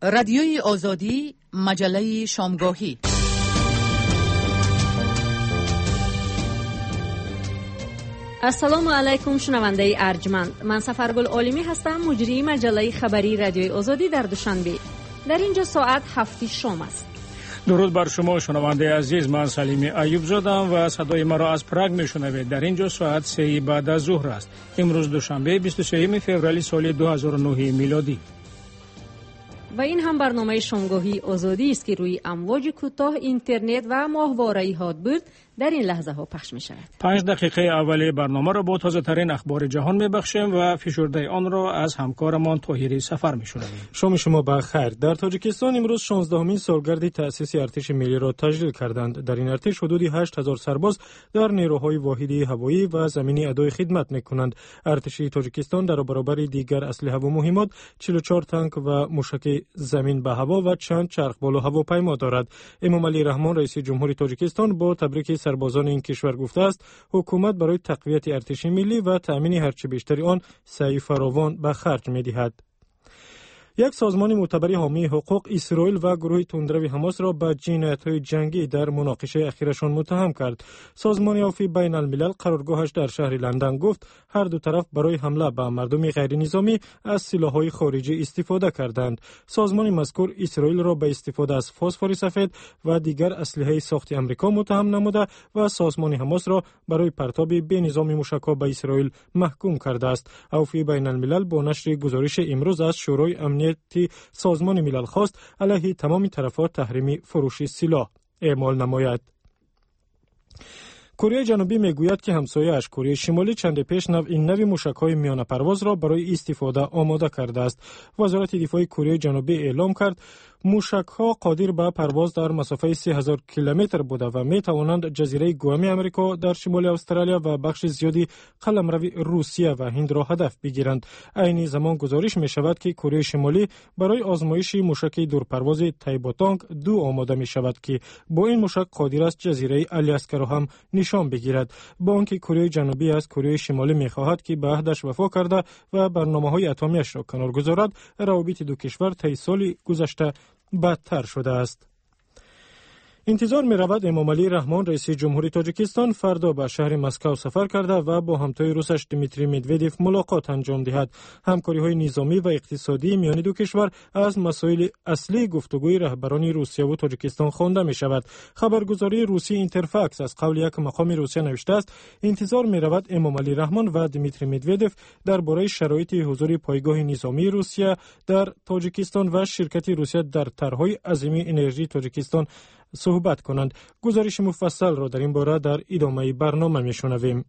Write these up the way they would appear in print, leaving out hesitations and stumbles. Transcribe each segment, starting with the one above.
رادیوی آزادی، مجله شامگاهی. السلام علیکم شنونده ارجمند. من سفرگل عالمی هستم، مجری مجله خبری رادیوی آزادی در دوشنبه. در اینجا ساعت 7 شام است. درود بر شما شنونده عزیز، من سلیم ایوب زادم و صدای مرا از پراگ میشنوید. در اینجا ساعت 3 بعد از ظهر است. امروز دوشنبه 23 فوریه سال 2009 میلادی. و این هم برنامه شامگاهی آزادی است که روی امواج کوتاه اینترنت و ماهواره هاتبرد در این لحظه ها پخش می شود. 5 دقیقه اول برنامه را با تازه ترین اخبار جهان می بخشیم و فشرده آن را از همکارمان طاهری سفر می شنویم. شام شما بخیر. در تاجیکستان امروز 16مین سالگرد تأسیس ارتش ملی را تجلیل کردند. در این ارتش حدود 8000 سرباز در نیروهای واحدی هوایی و زمینی ادای خدمت می کنند. ارتش تاجیکستان در برابر دیگر اسلحه و مهمات 44 تانک و موشک زمین به هوا و چند چرخبال هواپیما دارد. امام علی رحمان رئیس جمهوری تاجیکستان با تبریک سربازان این کشور گفته است حکومت برای تقویت ارتش ملی و تأمین هرچه بیشتر آن سعی فراوان به خرج می‌دهد. یک سازمان معتبر حامی حقوق اسرائیل و گروه تندرو حماس را به جنایت‌های جنگی در مناقشه اخیرشان متهم کرد. سازمان عفو بین الملل قرارگاهش در شهر لندن گفت هر دو طرف برای حمله به مردم غیر نظامی از سلاح‌های خارجی استفاده کردند. سازمان مذکور اسرائیل را به استفاده از فسفر سفید و دیگر اسلحه ساخت آمریکا متهم نموده و سازمان حماس را برای پرتاب بی‌نظامی موشک‌ها به اسرائیل محکوم کرده است. عفو بین الملل با نشر گزارش امروز از شورای امنیتی سازمان ملل خواست علیه تمام طرفات تحریم فروش سلاح اعمال نماید. کره جنوبی میگوید که همسایه‌اش کره شمالی چند پیش این نوع موشک‌های میانه پرواز را برای استفاده آماده کرده است. وزارت دفاع کره جنوبی اعلام کرد موشک‌ها قادر به پرواز در مسافه 3000 کیلومتر بوده و می توانند جزیره گوام آمریکا در شمال استرالیا و بخش زیادی قلمرو روسیه و هند را هدف بگیرند. عین زمان گزارش می شود که کره شمالی برای آزمایش موشک دورپرواز تایباتانگ 2 آماده می شود که با این موشک قادر است جزیره آلاسکا را هم نشان بگیرد. با آنکه کره جنوبی از کره شمالی می خواهد که به عهدش وفا کرده و برنامه‌های اتمیش را کنار گذارد، روابط دو کشور طی سال گذشته بدتر شده است. انتظار می رود امام علی رحمان رئیس جمهوری تاجیکستان فردا به شهر مسکو سفر کرده و با همتای روسش دیمیتری مدودف ملاقات انجام دهد. همکاری های نظامی و اقتصادی میان دو کشور از مسائل اصلی گفتگوی رهبران روسیه و تاجیکستان خوانده می شود. خبرگزاری روسی اینترفاکس از قول یک مقام روسیه نوشته است انتظار می رود امام علی رحمان و دیمیتری مدودف درباره شرایط حضور پایگاه نظامی روسیه در تاجیکستان و شرکت روسیه در طرح‌های عظیمی انرژی تاجیکستان صحبت کنند. گزارش مفصل را در این باره در ادامه برنامه میشنویم.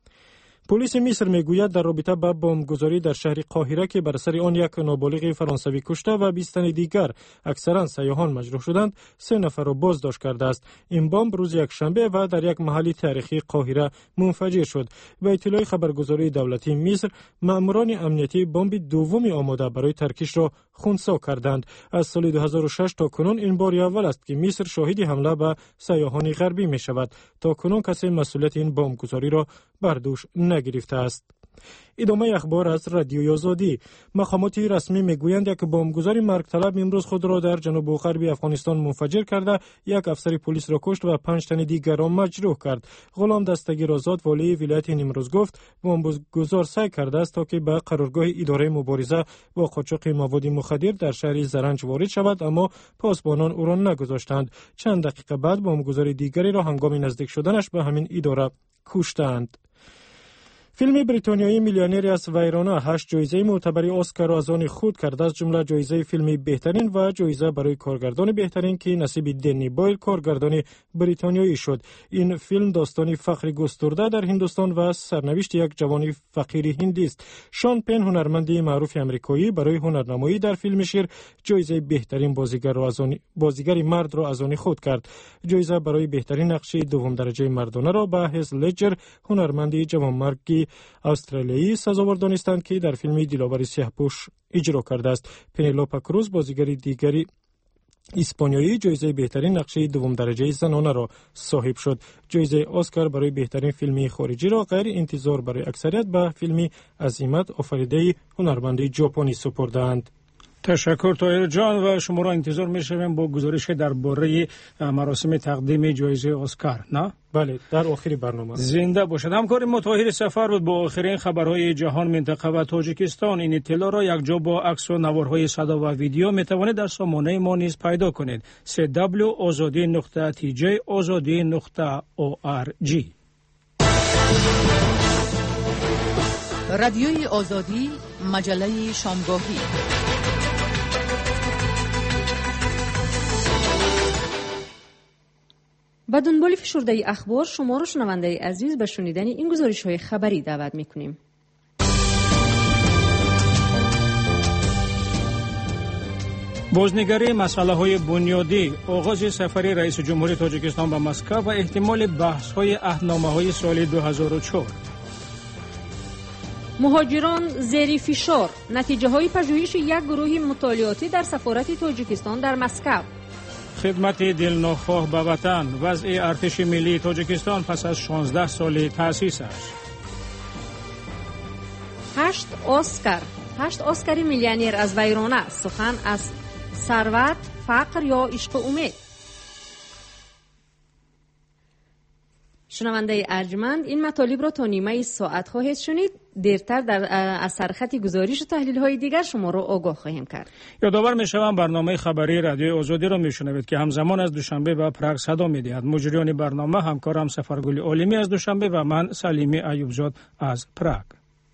پلیس مصر میگوید در رابطه با بمبگذاری در شهر قاهره که بر سر آن یک نابالغ فرانسوی کشته و 20 تن دیگر اکثرا سیاحان مجروح شدند 3 نفر را بازداشت کرده است. این بمب روز یکشنبه و در یک محل تاریخی قاهره منفجر شد. به اطلاع خبرگزاری دولتی مصر ماموران امنیتی بمب دومی آماده برای ترکیش را خنثی کردند. از سال 2006 تا کنون این بار اول است که مصر شاهد حمله به سیاحان غربی می شود. تا کنون کسی مسئولیت این بمبگذاری را بر دوش نگرفته است. ادامه اخبار از رادیوی آزادی. مقامات رسمی میگویند یک بمبگذار مرگ طلب امروز خود را در جنوب و غرب افغانستان منفجر کرده، یک افسر پلیس را کشت و 5 تن دیگر را مجروح کرد. غلام دستگیر آزاد والی ولایت نیمروز گفت بمبگذار سعی کرده است تا که به قرارگاه اداره مبارزه با قاچاق مواد مخدر در شهر زرنج وارد شود، اما پاسبانان او را نگذاشتند. چند دقیقه بعد بمبگذار دیگری را هنگام نزدیک شدنش به همین اداره کشتند. فیلم بریتانیایی میلیونری از ویرانه 8 جایزه معتبر اسکار را از آن خود کرده، از جمله جایزه فیلم بهترین و جایزه برای کارگردان بهترین که نصیب دنی بویل کارگردان بریتانیایی شد. این فیلم داستانی فقر گسترده در هندوستان و سرنوشت یک جوان فقیر هندی است. شان پن هنرمند معروف آمریکایی برای هنرنمایی در فیلم شیر جایزه بهترین بازیگر مرد را از آن خود کرد. جایزه برای بهترین نقش دوم درجه مردانه را به هیث لجر هنرمند جوانمردی استرالیایی سزاوار دانستند که در فیلم دلاور سیاه‌پوش اجرا کرده است. پنلوپا کروز بازیگر دیگری اسپانیایی جایزه بهترین نقشه دوم درجه زنانه را صاحب شد. جایزه اسکار برای بهترین فیلم خارجی را غیر انتظار برای اکثریت به فیلم عظمت آفریده هنرمند ژاپنی سپردند. تشکر طاهر جان و شما را انتظار می‌شویم با گزارش درباره مراسم تقدیم جایزه اسکار. نه؟ بله، در آخر برنامه. زنده باشد. همکار ما طاهر سفر بود با آخرین خبرهای جهان، منطقه و تاجیکستان. این اطلاع را یکجا با عکس و نوارهای صدا و ویدیو میتوانید در سامانه ما نیز پیدا کنید. www.azadi.tj azadi.org. رادیوی آزادی، مجله شامگاهی. با دنبال فشرده اخبار شما رو شنونده عزیز به شنیدن این گزارش‌های خبری دعوت می‌کنیم. بازنگری مسائل بنیادی، آغاز سفر رئیس جمهوری تاجیکستان به مسکو و احتمال بحث‌های عهدنامه‌های سال 2004. مهاجران زیر فشار، نتیجه‌های پژوهش یک گروه مطالعاتی در سفارت تاجیکستان در مسکو. خدمت دلناخواه به وطن، وضع ارتش ملی تاجیکستان پس از 16 سال تأسیسش. 8 اسکار میلیونر از ویرانه، سخن از ثروت، فقر یا عشق امید. شنونده ارجمند، این مطالب را تا نیمه ساعت خواهید شنید. دیرتر از سرخط گزارش و تحلیل های دیگر شما را آگاه خواهیم کرد. یادآور می‌شوم برنامه خبری رادیوی آزادی را میشنوید که همزمان از دوشنبه به پراگ صدا می‌دهد. مجریان برنامه همکارم سفرگل عالمی از دوشنبه و من سلیمی ایوبزاد از پراگ.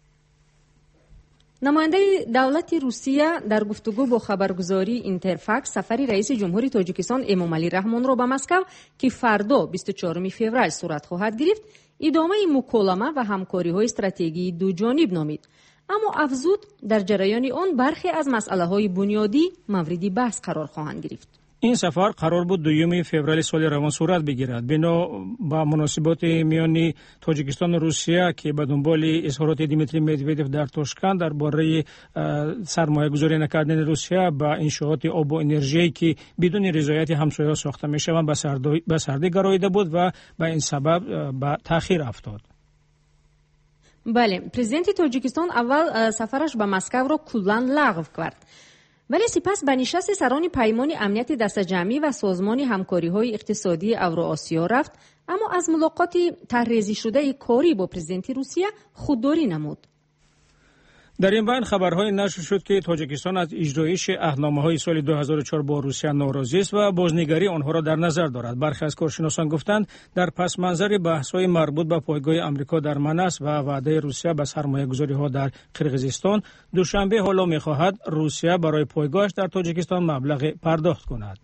نماینده دولت روسیه در گفتگو با خبرگزاری اینترفاکس سفر رئیس جمهوری تاجیکستان امامعلی رحمان را به مسکو که فردا 24 فوریه صورت خواهد گرفت ادامه مکالمه و همکاری‌های استراتژیکی دو جانب نامید، اما افزود در جریان آن برخی از مسائل‌های بنیادی مورد بحث قرار خواهند گرفت. این سفر قرار بود 2 فوریه سال روان صورت بگیرد. بنا با مناسبات میان تاجیکستان و روسیه که به دنبال اظهارات دیمیتری مدودوف در تاشکند درباره سرمایه‌گذاری نکردن روسیه به انشاءات آب و انرژی که بدون رضایت همسایه‌ها ساخته میشوند به سردی گراییده بود و به این سبب به تأخیر افتاد. بله، پرزیدنت تاجیکستان اول سفرش به مسکو را کلاً لغو کرد، ولی سپس به نشست سران پیمان امنیت دست جمعی و سازمان همکاری‌های اقتصادی اوراسیا رفت، اما از ملاقات طرح‌ریزی شده کاری با پرزیدنت روسیه خودداری نمود. در این بین خبرهای نشر شد که تاجیکستان از اجرایش عهدنامه‌های سال 2004 با روسیه ناراضی است و بازنگری آنها را در نظر دارد. برخی از کارشناسان گفتند در پس منظر بحث‌های مربوط به پایگاه آمریکا در مناس و وعده روسیه به سرمایه‌گذاری‌ها در قرقیزستان، دوشنبه حالا می‌خواهد روسیه برای پایگاهش در تاجیکستان مبلغ پرداخت کند.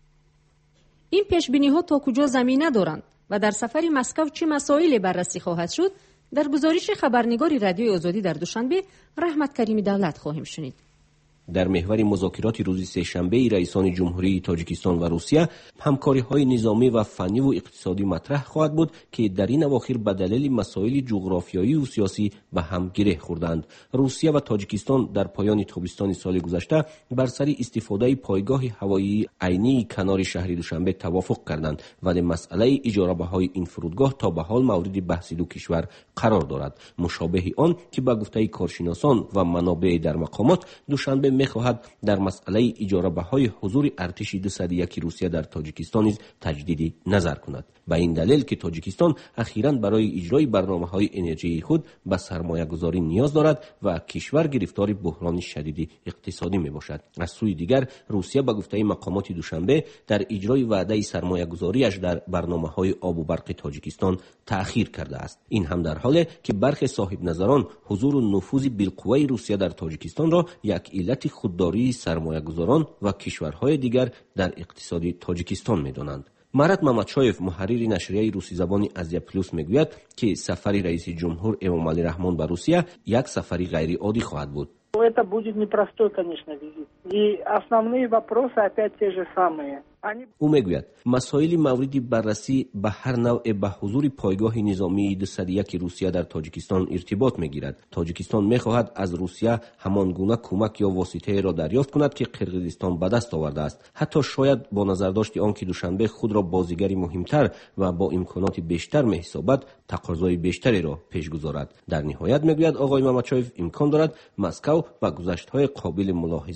این پیش‌بینی‌ها تا کجا زمینه دارند و در سفر مسکو چه مسائلی بررسی خواهد شد؟ در گزارش خبرنگار رادیوی آزادی در دوشنبه رحمت کریم دولت خواهیم شنید. در محور مذاکرات روز سه‌شنبه رئیسان جمهوری تاجیکستان و روسیه همکاری‌های نظامی و فنی و اقتصادی مطرح خواهد بود که در این اواخر به دلیل مسائل جغرافیایی و سیاسی به هم گره خوردند. روسیه و تاجیکستان در پایان تابستان سال گذشته بر سر استفاده پایگاه هوایی عینی کنار شهر دوشنبه توافق کردند، ولی مسئله اجاره بهای این فرودگاه تا به حال مورد بحث دو کشور قرار دارد. مشابه آن که به گفته کارشناسان و منابع در مقامات دوشنبه می‌خواهد در مسئله اجاره بهای حضور ارتش 201 روسیه در تاجیکستان نیز تجدید نظر کند. به این دلیل که تاجیکستان اخیراً برای اجرای برنامه‌های انرژی خود به سرمایه‌گذاری نیاز دارد و کشور گرفتار بحران شدید اقتصادی میباشد. از سوی دیگر روسیه به گفته مقامات دوشنبه در اجرای وعده سرمایه‌گذاریش در برنامه‌های آب و برق تاجیکستان تأخیر کرده است. این هم در حالی که برخی صاحب نظران حضور و نفوذ بالقوه روسیه در تاجیکستان را یک علت خودداری سرمایه‌گذاران و کشورهای دیگر در اقتصاد تاجیکستان می‌دانند. مراد ممدشایف محرر نشریه روسی زبان آزیا پلوس میگوید که سفر رئیس جمهور امامعلی رحمان به روسیه یک سفری غیر عادی خواهد بود. Это будет непростой, конечно, визит. И основные вопросы опять те же самые. او میگوید مسائل مورد بررسی به هر نوع به حضور پایگاه نظامی 201 روسیه در تاجیکستان ارتباط میگیرد. تاجیکستان میخواهد از روسیه همان گونه کمک یا واسطه را دریافت کند که قرقیزستان به دست آورده است. حتی شاید با نظرداشت آنکه دوشنبه خود را بازیگری مهمتر و با امکانات بیشتر میحسابد تقاضای بیشتری را پیش گذارد. در نهایت میگوید آقای ممدشایف امکان دارد مسکو و گذشته‌های قابل ملاحظه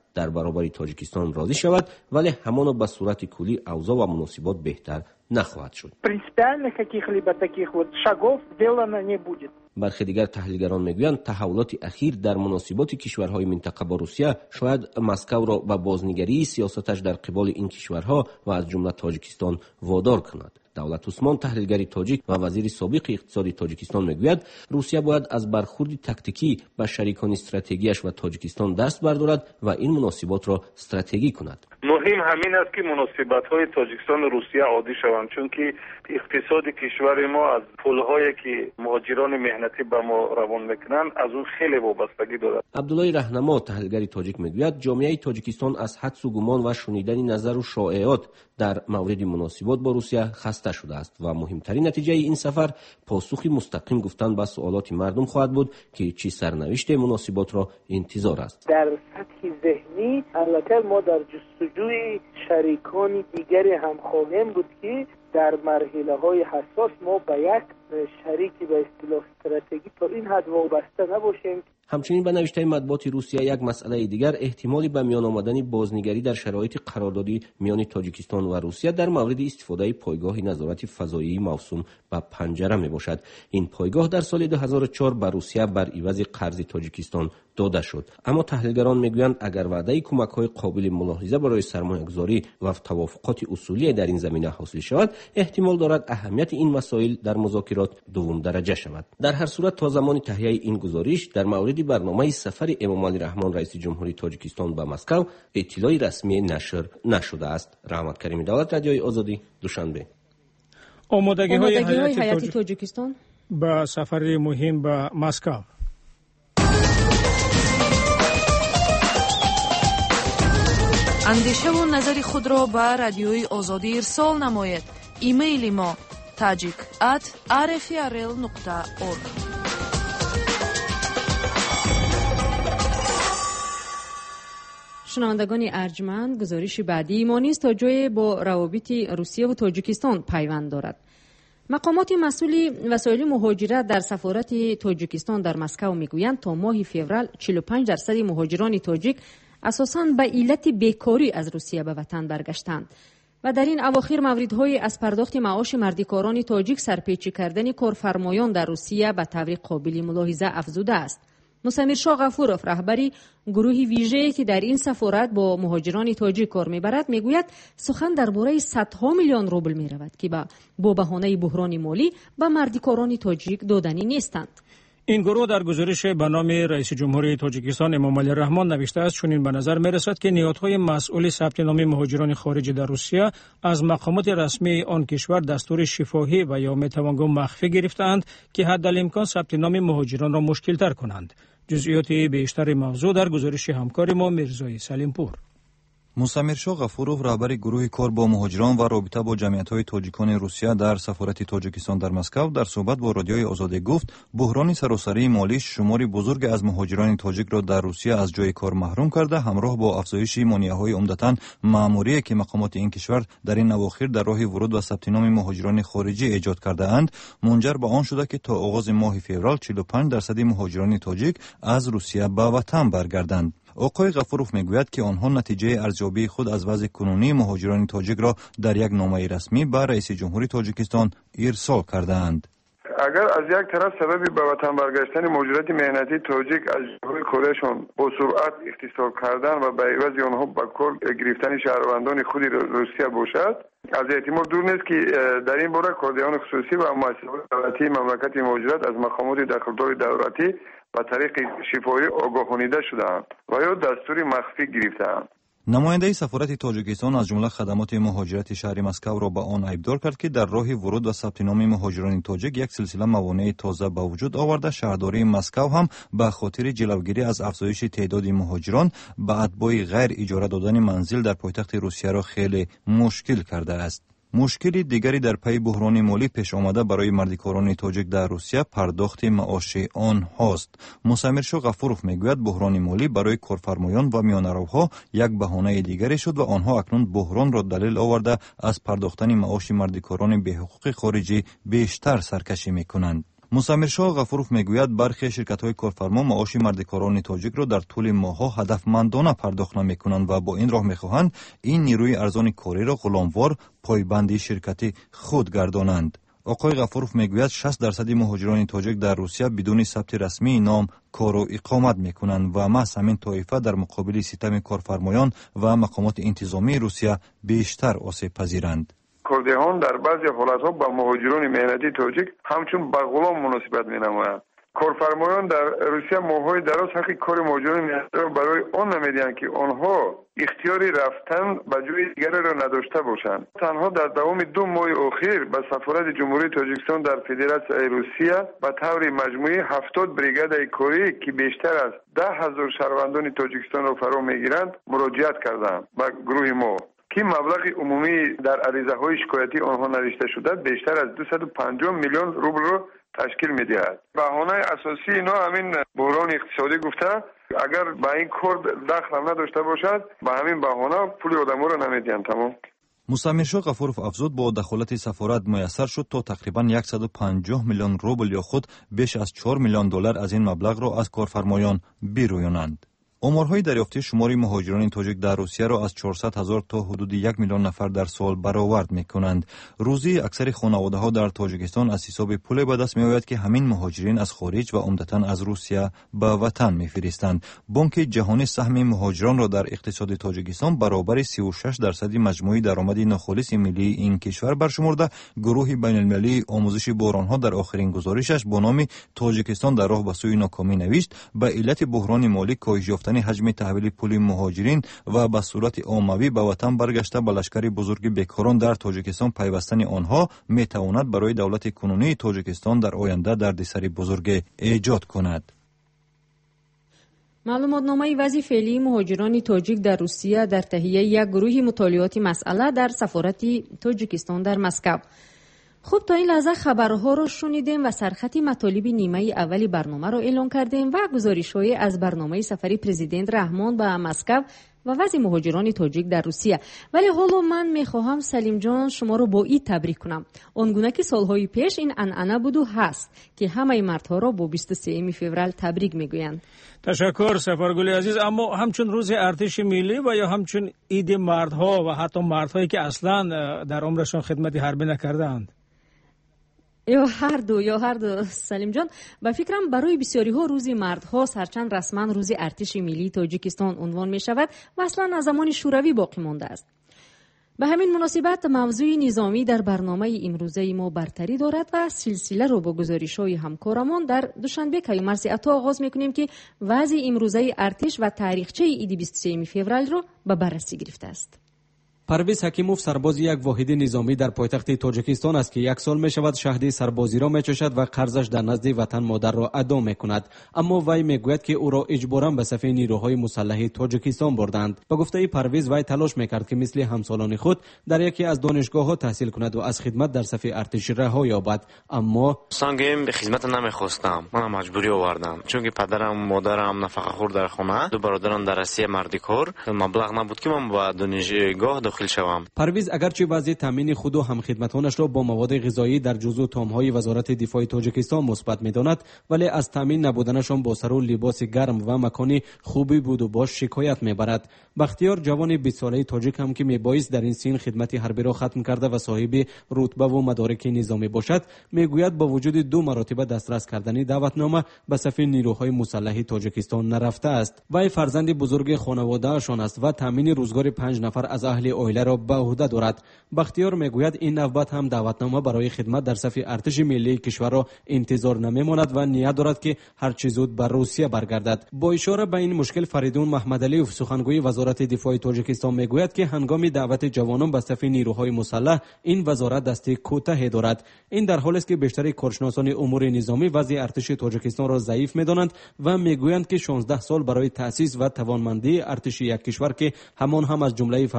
در برابر تاجیکستان راضی شود، ولی همانا به صورت کلی اوضاع و مناسبات بهتر نخواهد شد. Принципиальных каких-либо таких вот шагов сделано не будет. برخی دیگر تحلیلگران میگویند تحولات اخیر در مناسبات کشورهای منطقه با روسیه شاید مسکو را به بازنگری سیاستش در قبال این کشورها و از جمله تاجیکستان وادار کند. دولت عثمان، تحلیلگری تاجیک و وزیر سابق اقتصادی تاجیکستان میگوید روسیه باید از برخورد تاکتیکی با شریکان استراتژیش و تاجیکستان دست بردارد و این مناسبات را استراتژی کند. مهم همین است که مناسبت‌های تاجیکستان و روسیه عادی شوند، چون که اقتصاد کشور ما از پول‌هایی که مهاجران مهنتی به ما روان میکنند از اون خیلی وابستگی دارد. عبدالله رهنما، تحلیلگری تاجیک میگوید جامعه تاجیکستان از حدس و گمان و شنیدن نظر و شایعات در مورد مناسبات با روسیه خسته شده است و مهمترین نتیجه این سفر پاسخی مستقیم گفتن به سوالات مردم خواهد بود که چی سرنوشت مناسبات را انتظار است. در سطح ذهنی البته ما در جستجوی شریکان دیگری هم خواهیم بود که در مرحله‌های حساس ما به یک شریکی به اصطلاح استراتژی تا این حد وابسته نباشیم. همچنین به نوشته مطبوعات روسیه یک مسئله دیگر احتمالی به میان آمدن بازنگری در شرایط قراردادی میان تاجیکستان و روسیه در مورد استفاده پایگاه نظارت فضایی موسوم به پنجره می باشد. این پایگاه در سال 2004 به روسیه بر عوض قرض تاجیکستان داده شد، اما تحلیلگران میگویند اگر وعده کمک‌های قابل ملاحظه برای سرمایه‌گذاری و توافقات اصولی در این زمینه حاصل شود، احتمال دارد اهمیت این مسائل در مذاکرات دوم درجه شود. در هر صورت تا زمان تهیه این گزارش در مورد برنامه سفر امامعلی رحمان رئیس جمهوری تاجیکستان به مسکو اطلاعی رسمی نشر نشده است. رحمت کریمی، دولت رادیوی آزادی، دوشنبه. آمادگی‌های هیئت تاجیکستان با سفر مهم به مسکو. اندیشه و نظر خود را به رادیوی آزادی ارسال نماید. ایمیل ما tajik@rfrl.org. شنوندگان ارجمند، گزارش بعدی ما نیز تا جای با روابط روسیه و تاجیکستان پیوند دارد. مقامات مسئول وسایل مهاجرت در سفارت تاجیکستان در مسکو میگویند تا ماه فوریه 45% مهاجران تاجیک اساساً به علت بیکاری از روسیه به وطن برگشتند و در این اواخر موردهای از پرداخت معاش مردکاران تاجیک سرپیچی کردن کارفرمایان در روسیه به طور قابل ملاحظه افزوده است. مسامرشاه غفورов، رهبری گروه ویژه‌ای که در این سفارت با مهاجران تاجیک کار می‌برد، میگوید سخن درباره صدها میلیون روبل می‌رود که با بهانه بحران مالی به مردکاران تاجیک دادنی نیستند. این گروه در گزارش به نام رئیس جمهوری تاجیکستان امامعلی رحمان نوشته است چنین به نظر می‌رسد که نهادهای مسئول ثبت نام مهاجران خارجی در روسیه از مقامات رسمی آن کشور دستور شفاهی و یا میتوان مخفی گرفتند که حدالامکان ثبت نام مهاجران را مشکل‌تر کنند. جزئیات بیشتر موضوع در گزارش همکار ما میرزای سلیمپور. مسامرشاه غفورov، رهبر گروه کار با مهاجران و رابطه با جمعیت‌های تاجیکان روسیه در سفارت تاجیکستان در مسکو در صحبت با رادیوی آزادی گفت بحران سراسری مالی شماری بزرگ از مهاجران تاجیک را در روسیه از جای کار محروم کرده، همراه با افزایش مانعه‌های عمدتاً مأموری که مقامات این کشور در این اواخر در راه ورود و ثبت نام مهاجران خارجی ایجاد کرده اند، منجر به آن شده که تا آغاز ماه فوریه 45% مهاجران تاجیک از روسیه به وطن برگردند. آقای غفورov میگوید که آنها نتیجه ارزیابی خود از وضع کنونی مهاجران تاجیک را در یک نامه رسمی به رئیس جمهوری تاجیکستان ارسال کردند. اگر از یک طرف سببی به وطن برگشتن مهاجرت مهنتی تاجیک از جاهای کارشان با سرعت اختصار کردن و به عوض آنها به کار گرفتن شهروندان خود روسیه باشد، از احتمال دور نیست که در این باره کاردهان خصوصی و مؤسسات دولتی مملکت مهاجرت از مقامات دخلدار دولتی به طریق شفاهی آگاهانیده شده‌اند و یا دستور مخفی گرفته‌اند. نماینده سفارت تاجیکستان از جمله خدمات مهاجرت شهر مسکو را به آن ایبدار کرد که در راه ورود و ثبت نام مهاجران تاجیک یک سلسله موانع تازه به وجود آورده. شهرداری مسکو هم به خاطر جلوگیری از افزایش تعداد مهاجران به اتباع غیر اجاره دادن منزل در پایتخت روسیه را خیلی مشکل کرده است. مشکلی دیگری در پی بحران مالی پیش آمده برای مردکاران تاجیک در روسیه پرداخت معاش آنهاست. مسامرشاه غفورov میگوید بحران مالی برای کارفرمایان و میانروها یک بهانه دیگری شد و آنها اکنون بحران را دلیل آورده از پرداختن معاش مردکاران به حقوق خارجی بیشتر سرکشی میکنند. مستعمرشاه غفوروف میگوید برخی شرکت‌های کارفرما معاش مردکاران تاجیک را در طول ماه‌ها هدفمندانه پرداخت نمی‌کنند و با این راه می‌خواهند این نیروی ارزان کاری را غلاموار پایبندی شرکتی خود گردانند. آقای غفوروف میگوید 60% مهاجران تاجیک در روسیه بدون ثبت رسمی نام کار و اقامت میکنند و محض همین طایفه در مقابل ستم کارفرمایان و مقامات انتظامی روسیه بیشتر آسیب پذیرند. کردهان در بعضی حالتها با مهاجران مهنتی تاجیک همچون به غلام مناسبت مینمایند. کارفرمایان در روسیه ماه‌های دراز حق کار مهاجران مهنتی را برای آن نمیدهند که آنها اختیاری رفتن به جای دیگری را نداشته باشند. تنها در دوام 2 ماه اخیر به سفارت جمهوری تاجیکستان در فدراسیون روسیه به طور مجموعی 70 بریگاد کاری که بیشتر از 10,000 شهروندان تاجیکستان را فرا میگیرند مراجعت کردند به گروه ما که مبلغ عمومی در عریضه‌های شکایتی آنها نوشته شده بیشتر از 250 میلیون روبل را تشکیل می‌دهد. بهانه اساسی اینا همین بحران اقتصادی گفته اگر با این کار دخل نداشته باشد به همین بهانه پول آدم‌ها را نمیدهند. تمام. مستعمرشاه غفوروف افزود با دخالت سفارت میسر شد تا تقریبا 150 میلیون روبل یا خود بیش از 4 میلیون دلار از این مبلغ را از کارفرمایان بیرویانند. آمارهای دریافتی شمار مهاجران تاجیک در روسیه را از 400,000 تا حدود 1 میلیون نفر در سال برآورد می‌کنند. روزی اکثر خانواده‌ها در تاجیکستان از حساب پول به دست می‌آید که همین مهاجرین از خارج و عمدتاً از روسیه به وطن می‌فرستند. بانک جهانی سهم مهاجران را در اقتصاد تاجیکستان برابر 36% مجموعی درآمد ناخالص ملی این کشور برشمرده، گروه بین‌المللی آموزش بحران‌ها در آخرین گزارشش با نام تاجیکستان در راه به سوی ناکامی نوشت به علت بحران مالی کاهش حجم تحویل پول مهاجرین و به صورت عمومی به وطن برگشته به لشکر بزرگ بیکاران در تاجیکستان پیوستن آنها می تواند برای دولت کنونی تاجیکستان در آینده دردسر بزرگ ایجاد کند. معلوماتنامه وضع فعلی مهاجران تاجیک در روسیه در تهیه یک گروه مطالعات مسئله در سفارت تاجیکستان در مسکو. خب تا این لحظه خبرها رو شنیدیم و سرخط مطالب نیمه اولی برنامه رو اعلان کردیم و گزارش‌های از برنامه سفری پرزیدنت رحمان به مسکو و وضع مهاجران تاجیک در روسیه. ولی حالا من میخواهم سلیم جان شما رو با این تبریک کنم. آنگونه که سالهای پیش این عنعنه بود و هست که همه مردها را با 23 فوریه تبریک میگویند. تشکر سفرگل عزیز. اما همچون روز ارتش ملی و یا همچون عید مردها و حتی مردهایی که اصلا در عمرشان خدمت حربی نکردند، یا هر دو سلیم جان، به فکرم برای بسیاری ها روز مردها سرچند رسما روز ارتش ملی تاجیکستان عنوان می شود و اصلا از زمان شوروی باقی مانده است. به همین مناسبت موضوع نظامی در برنامه امروزه ما برتری دارد و سلسله رو با گزارش‌های همکارمان در دوشنبه که مرز عطا آغاز می‌کنیم که وضع امروزه ارتش و تاریخچه عید 23 فوریه رو به بررسی گرفته است. پرویز حکیموف سرباز یک واحد نظامی در پایتخت تاجیکستان است که 1 سال می شود شهادت سربازی را می چشد و قرضش در نزد وطن مادر را ادا می کند، اما وی می گوید که او را اجباراً به صف نیروهای مسلح تاجیکستان بردند. به گفته پرویز وی تلاش می کرد که مثل همسالان خود در یکی از دانشگاه‌ها تحصیل کند و از خدمت در صف ارتش رها یابد، اما سانگیم به خدمت نمیخواستم. من مجبوری آوردم چون که پدرم مادرم نفقه خور در خانه، 2 برادرم در روسیه مردی کار، مبلغ نبود که من با دانشگاه پرویز اگرچه وضع تامین خود و همخدمتانش را با مواد غذایی در جزو تامهای وزارت دفاع تاجیکستان مثبت می‌داند، ولی از تامین نبودنشان با سر و لباس گرم و مکانی خوبی بود و باش شکایت می‌برد. بختیار جوان 20 ساله تاجیک هم که میبایست در این سین خدمت حربی را ختم کرده و صاحب رتبه و مدارک نظامی باشد، میگوید با وجود 2 مراتب دسترس کردن دعوتنامه به صف نیروهای مسلح تاجیکستان نرفته است. وی فرزند بزرگ خانواده‌شان است و تامین روزگار 5 نفر از اهل عائله را به عهده دارد. بختیار میگوید این نوبت هم دعوتنامه برای خدمت در صف ارتش ملی کشور را انتظار نمیماند و نیت دارد که هر چه زود به روسیه برگردد. با اشاره به این مشکل فریدون محمدعلی سخنگوی وزارت دفاع تاجیکستان میگوید که هنگام دعوت جوانان به صف نیروهای مسلح این وزارت دست کوتاهی دارد. این در حالی است که بیشتر کارشناسان امور نظامی وضع ارتش تاجیکستان را ضعیف میدانند و میگویند که 16 سال برای تأسیس و توانمندی ارتش یک کشور که همان هم از جمله فرزندان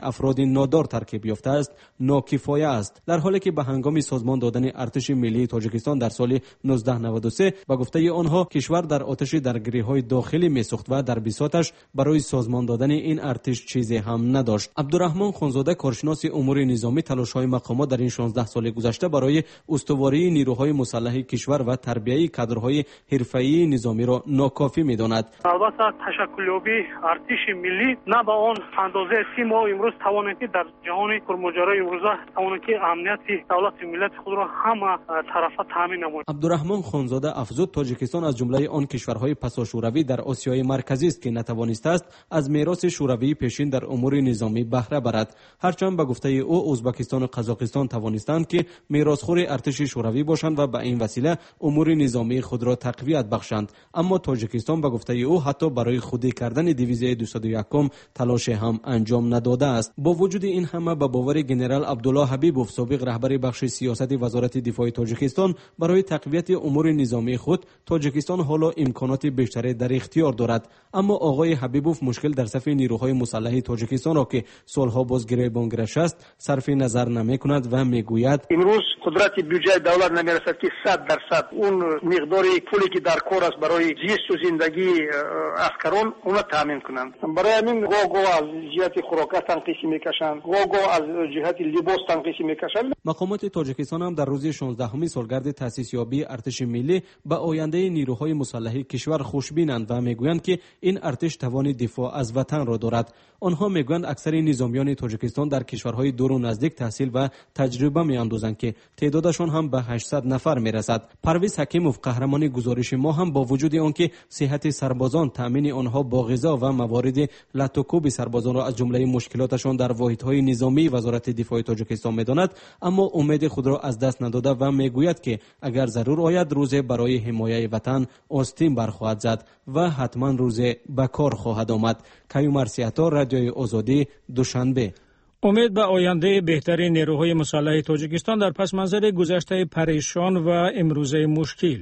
افراد نادار ترکیب یافته است ناکفایه است، در حالی که به هنگام سازمان دادن ارتش ملی تاجیکستان در سال 1993 به گفته آنها کشور در آتش درگیری‌های داخلی می‌سوخت و در بساطش برای سازمان دادن این ارتش چیزی هم نداشت. عبدالرحمن خانزاده کارشناس امور نظامی تلاش‌های مقامات در این 16 سال گذشته برای استواری نیروهای مسلح کشور و تربیت کادرهای حرفه‌ای نظامی را ناکافی می‌داند. البته تشکیلیابی ارتش ملی نه به آن اندازه است که ما امروز توانیم که در جهان پرماجرای امروزه توانیم که امنیت دولت ملت خود را همه طرفه تامین نماییم. عبدالرحمن خانزاده افزود تاجیکستان از جمله آن کشورهای پساشوروی در آسیای مرکزی است که نتوانسته است از میراث شوروی پیشین در امور نظامی بهره برد. هرچند به گفته او ازبکستان و قزاقستان توانستند که میراثخوار ارتش شوروی باشند و به این وسیله امور نظامی خود را تقویت بخشند، اما تاجیکستان به گفته او حتی برای خودی کردن دیویزه 201 تلاش هم انجام نداده است. با وجود این همه به باور جنرال عبدالله حبیبوف سابق رهبر بخش سیاست وزارت دفاع تاجیکستان برای تقویت امور نظامی خود تاجیکستان حالا امکانات بیشتری در اختیار دارد، اما آقای حبیبوف مشکل در صف نیروهای مسلح تاجیکستان را که سالها باز گریبان گرفته است صرف نظر نمی‌کند و میگوید امروز قدرت بودجه دولت نمی‌رسد که 100% اون مقدار پولی که در کار است برای زیست و زندگی عسکران اون را تامین کنند. برای همین گاه از جهت خوراک تنقیصی میکشند، گاه از جهت لباس تنقیصی میکشند. مقامات تاجیکستان هم در روز 16 سالگرد تأسیس یابی ارتش ملی به آینده نیروهای مسلح کشور خوشبینند و میگویند که این ارتش توان دفاع از وطن را دارد. آنها میگویند اکثر نظامیان تاجیکستان در کشورهای دور و نزدیک تحصیل و تجربه میاندازند که تعدادشان هم به 800 نفر میرسد. پرویز حکیموف قهرمان گزارش ما هم با وجود آنکه صحت سربازان، تامین آنها با غذا و موارد لطوکوب سربازان را از جمله مشکلاتشان در واحدهای نظامی وزارت دفاع تاجیکستان میداند، اما امید خود را از دست نداده و میگوید که اگر ضرور آید روز برای حمایت وطن آستین برخواهد زد و حتما روز به کار خواهد آمد. کیومرث سیاتا، رادیوی آزادی، دوشنبه. امید به آینده بهترین نیروهای مسلح تاجیکستان در پس منظر گذشته پریشان و امروزه مشکل.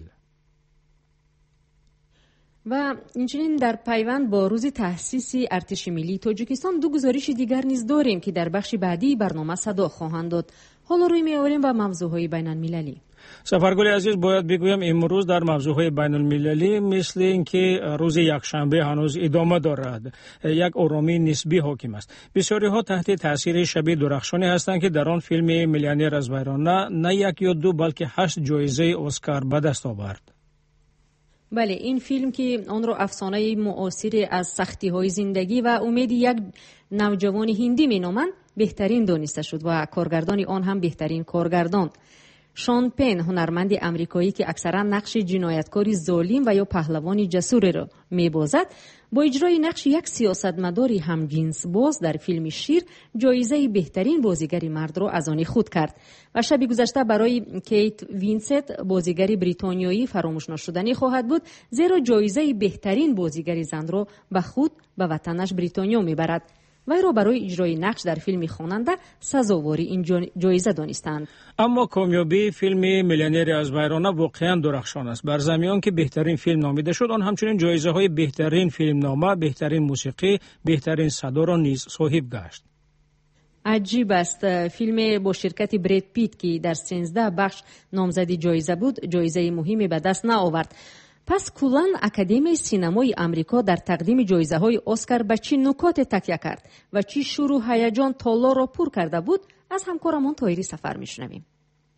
و اینچنین در پیوند با روز تأسیس ارتش ملی تاجیکستان دو گزارش دیگر نیز داریم که در بخش بعدی برنامه صدا خواهند داد. حالا روی می‌آوریم به موضوعهای بین المللی. سفرگل عزیز، باید بگویم امروز در موضوعهای بین المللی مثل اینکه روز یکشنبه هنوز ادامه دارد، یک آرامی نسبی حاکم است. بسیاری ها تحت تاثیر شب درخشانی هستند که در آن فیلم میلیونر از ویرانه نه یک یا دو بلکه 8 جایزه اسکار به دست آورد. بله، این فیلم که آن را افسانه معاصر از سختی‌های زندگی و امید یک نوجوان هندی می‌نامند بهترین دانسته شد و کارگردان آن هم بهترین کارگردان. شان پن، هنرمند امریکایی که اکثرا نقش جنایتکاری ظالم و یا پهلوانی جسور را می‌بازد، با اجرای نقش یک سیاستمداری همجنس باز در فیلم شیر جایزه بهترین بازیگر مرد را از آن خود کرد و شب گذشته برای کیت وینست بازیگر بریتانیایی فراموش نشدنی خواهد بود، زیرا جایزه بهترین بازیگر زن را به خود به وطنش بریتانیا میبرد. وی را برای اجرای نقش در فیلم خواننده سزاوار این جایزه دانستند. اما کامیابی فیلم میلیونر از ویرانه واقعا درخشان است. بر زمین که بهترین فیلم نامیده شد، آن همچنین جایزه های بهترین فیلم نامه، بهترین موسیقی، بهترین صدا را نیز صاحب گشت. عجیب است، فیلم با شرکت براد پیت که در 13 بخش نامزد جایزه بود، جایزه مهمی به دست نآورد. پس کلان اکادمی سینمای آمریکا در تقدیم جایزه های اسکار به چه نکات تکیه کرد و چه شور و هیجان تالا را پر کرده بود، از همکارمان طاهری سفر میشنویم.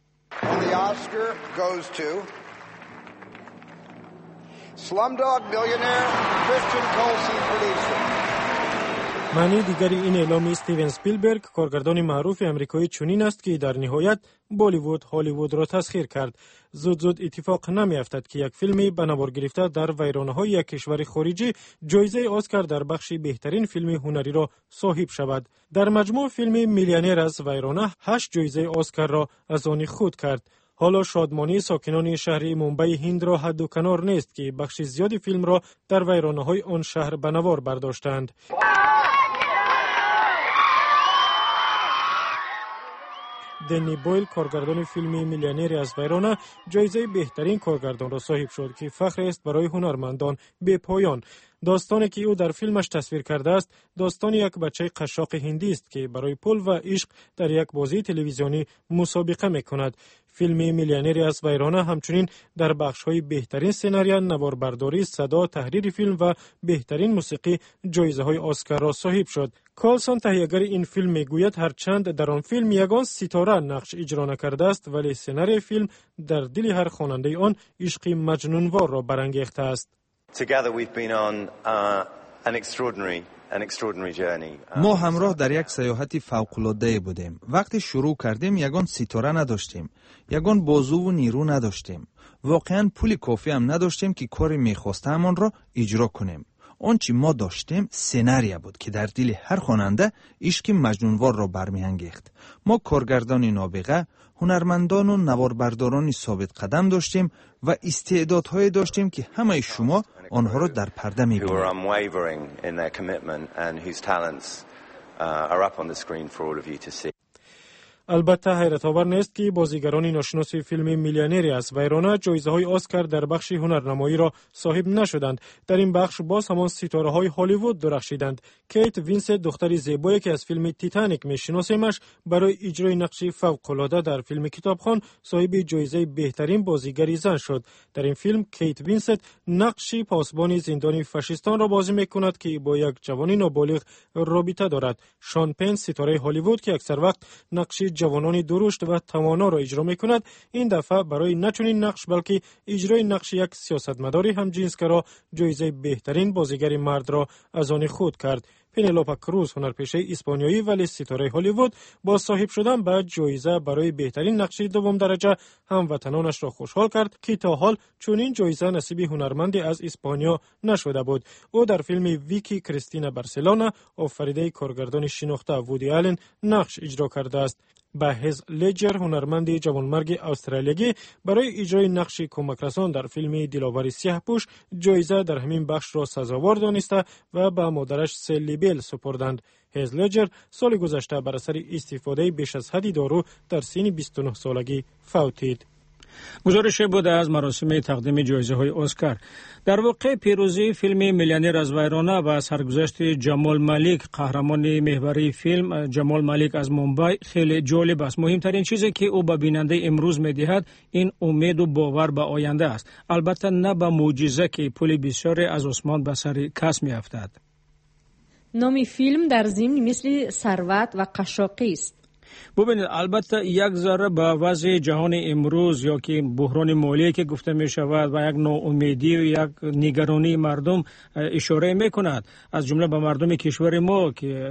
معنی دیگری این اعلام استیون اسپیلبرگ، کارگردان معروف آمریکایی، چنین است که در نهایت بالیوود هالیوود را تسخیر کرد. زود اتفاق نمی‌افتد که یک فیلمی به نوار گرفته در ویرانه‌های یک کشور خارجی جایزه اسکار در بخش بهترین فیلم هنری را صاحب شود. در مجموع فیلم میلیونر از ویرانه 8 جایزه اسکار را از آن خود کرد. حالا شادمانی ساکنان شهر مومبای هند را حد و کنار نیست که بخش زیادی فیلم را در ویرانه‌های آن شهر به نوار برداشتند. دنی بویل کارگردان فیلم میلیونری از ویرانه جایزه بهترین کارگردان را صاحب شد که فخر است برای هنرمندان به پایان. داستانی که او در فیلمش تصویر کرده است داستان یک بچه قشاق هندی است که برای پول و عشق در یک بازی تلویزیونی مسابقه میکند. فیلم میلیونری از ویرانه همچنین در بخش‌های بهترین سناریو، نواربرداری، صدا، تحریر فیلم و بهترین موسیقی جایزه‌های اسکار را صاحب شد. کارلسون تهیه‌گر این فیلم میگوید هرچند در آن فیلم یگان ستاره نقش اجرا نکرده است ولی سناریوی فیلم در دل هر خواننده آن عشق مجنونوار را برانگیخته است. ما همراه در یک سیاحت فوق‌العاده بودیم. وقتی شروع کردیم یگان ستاره نداشتیم، یگان بازو و نیرو نداشتیم، واقعا پول کافی هم نداشتیم که کاری می‌خواستمان را اجرا کنیم. آنچه ما داشتیم سناریو بود که در دل هر خواننده عشق مجنونوار را برمیانگیخت. ما کارگردان نابغه، هنرمندان و نواربرداران ثابت قدم داشتیم و استعدادهایی داشتیم که همه شما آنها را در پرده می‌بینید. البته حیرت آور نیست که بازیگران ناشناس فیلم میلیونری از ویرانه جایزه‌های اسکار در بخش هنرنمایی را صاحب نشدند. در این بخش باز همان ستاره‌های هالیوود درخشیدند. کیت وینست دختری زیبایی که از فیلم تیتانیک میشناسیمش برای اجرای نقش فوق‌العاده در فیلم کتابخوان صاحب جایزه بهترین بازیگر زن شد. در این فیلم کیت وینست نقش پاسبان زندان فاشیستان را بازی می‌کند که با یک جوان نابالغ رابطه دارد. شان پن ستاره هالیوود که اکثر وقت نقش جوانان درشت و توانا را اجرا می‌کند این دفعه برای نه چنین نقش بلکه اجرای نقش یک سیاستمدار همجنسگرا جایزه بهترین بازیگر مرد را از آن خود کرد. پنلوپا کروز هنرپیشه اسپانیایی ولی ستاره هالیوود با صاحب شدن به جایزه برای بهترین نقش دوم درجه هموطنانش را خوشحال کرد که تا حال چنین جایزه نصیب هنرمندی از اسپانیا نشده بود. او در فیلم ویکی کریستینا بارسلونا آفریده کارگردان شناخته وودی آلن نقش اجرا کرده است. به هز لجر هنرمند جوانمرگ استرالیایی برای اجرای نقش کمکرسان در فیلم دلاور سیاه‌پوش جایزه در همین بخش را سزاوار دانسته و به مادرش سلی بیل سپردند. هز لجر سال گذشته بر اثر استفاده بیش از حد دارو در سن 29 سالگی فوتید. گزارش بود از مراسم تقدیم جایزه‌های اسکار. در واقع پیروزی فیلم میلیونر از ویرانه و سرگذشت جمال ملیک قهرمان محوری فیلم جمال ملیک از ممبئی خیلی جالب است. مهمترین چیزی که او به بیننده امروز می‌دهد این امید و باور به آینده است. البته نه به معجزه که پول بسیاری از آسمان به سر کس می‌افتد. نام فیلم در ضمن مثل ثروت و قشاقی است. ببینید البته یک ذره به وضع جهان امروز یا که بحران مالی که گفته می شود و یک ناامیدی و یک نگرانی مردم اشاره می کند، از جمله به مردم کشور ما که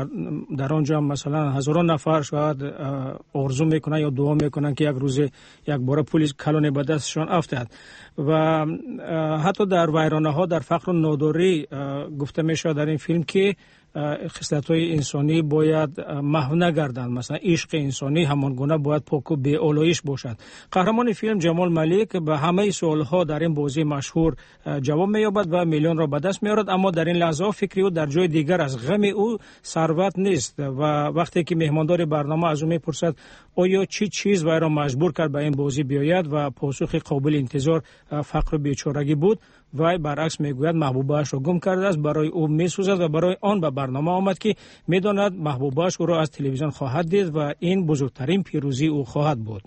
در آنجا مثلا هزاران نفر شاید آرزو می کنند یا دعا می کنند که یک روز یک بار پلیس کلان به دستشان افتد و حتی در ویرانه ها در فقر و ناداری گفته می شود در این فیلم که خصلت‌های انسانی باید محو نگردند. مثلا عشق انسانی همان گونه باید پاک و بی‌آلایش باشد. قهرمان فیلم جمال ملیک به همه سوال‌ها در این بازی مشهور جواب می‌یابد و میلیون را به دست می‌آورد، اما در این لحظه فکری او در جای دیگر از غم او ثروت نیست و وقتی که مهماندار برنامه از او می‌پرسد آیا چی چیز وی را مجبور کرد به این بازی بیاید و پاسخ قابل انتظار فقر و بیچارگی بود، وی برعکس میگوید محبوبه‌اش را گم کرده است، برای او میسوزد و برای آن به برنامه آمد که میداند محبوبه‌اش او را از تلویزیون خواهد دید و این بزرگترین پیروزی او خواهد بود.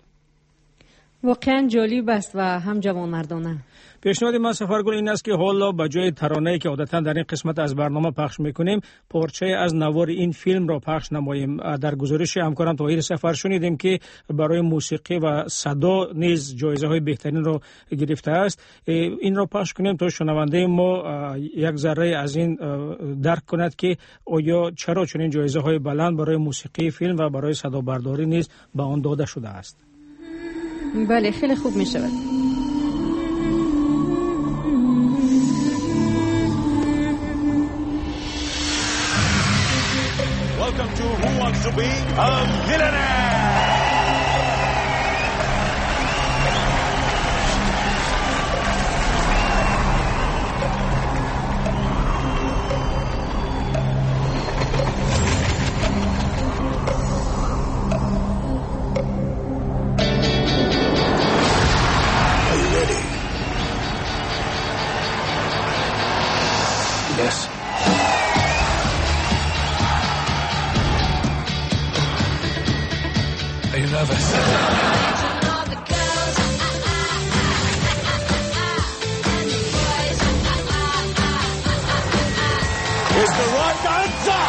واقعا جالب است و هم جوانمردانه. پیشنهاد من سفرگل این است که حالا به جای ترانه‌ای که عادتاً در این قسمت از برنامه پخش میکنیم پارچه از نوار این فیلم را پخش نماییم. در گزارش همکارم طاهر سفر شنیدیم که برای موسیقی و صدا نیز جایزه‌های بهترین را گرفته است. این را پخش کنیم تا شنونده ما یک ذره از این درک کند که آیا چرا چنین جایزه‌های بلند برای موسیقی فیلم و برای صدا برداری نیز به آن داده شده است. بله خیلی خوب می شود. Welcome to Who Wants to Be a Millionaire? lovers. Is the right answer.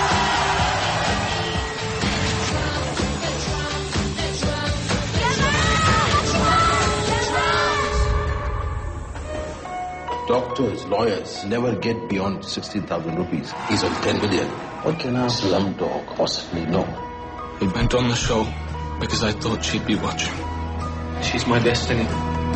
Doctors, lawyers never get beyond 16,000 rupees. He's on 10 million. What can a slumdog possibly know? He went on the show because I thought she'd be watching. She's my destiny.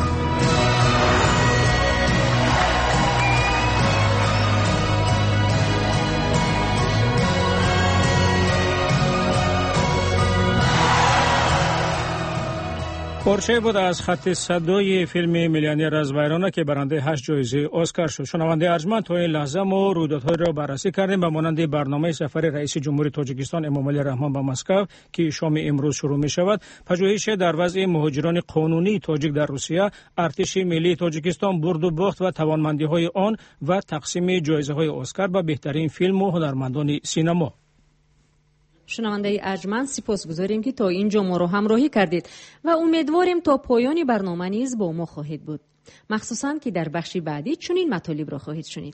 پورشه بود از خط صدای فیلم میلیونر از ویرانه که برنده 8 جایزه اسکار شد. شنونده ارجمند، تا این لحظه ما رویدادهای را بررسی کردیم به مانند برنامه سفر رئیس جمهوری تاجیکستان امامعلی رحمان به مسکو که شام امروز شروع می شود، پژوهش در وضع مهاجران قانونی تاجیک در روسیه، ارتش ملی تاجیکستان، برد و باخت و توانمندی های آن و تقسیم جایزه های اسکار به بهترین فیلم و هنرمندان سینما. شنونده ارجمند، سپاسگزاریم که تا اینجا ما رو همراهی کردید و امیدواریم تا پایان برنامه نیز با ما خواهید بود، مخصوصاً که در بخش بعدی چنین مطالب را خواهید شنید.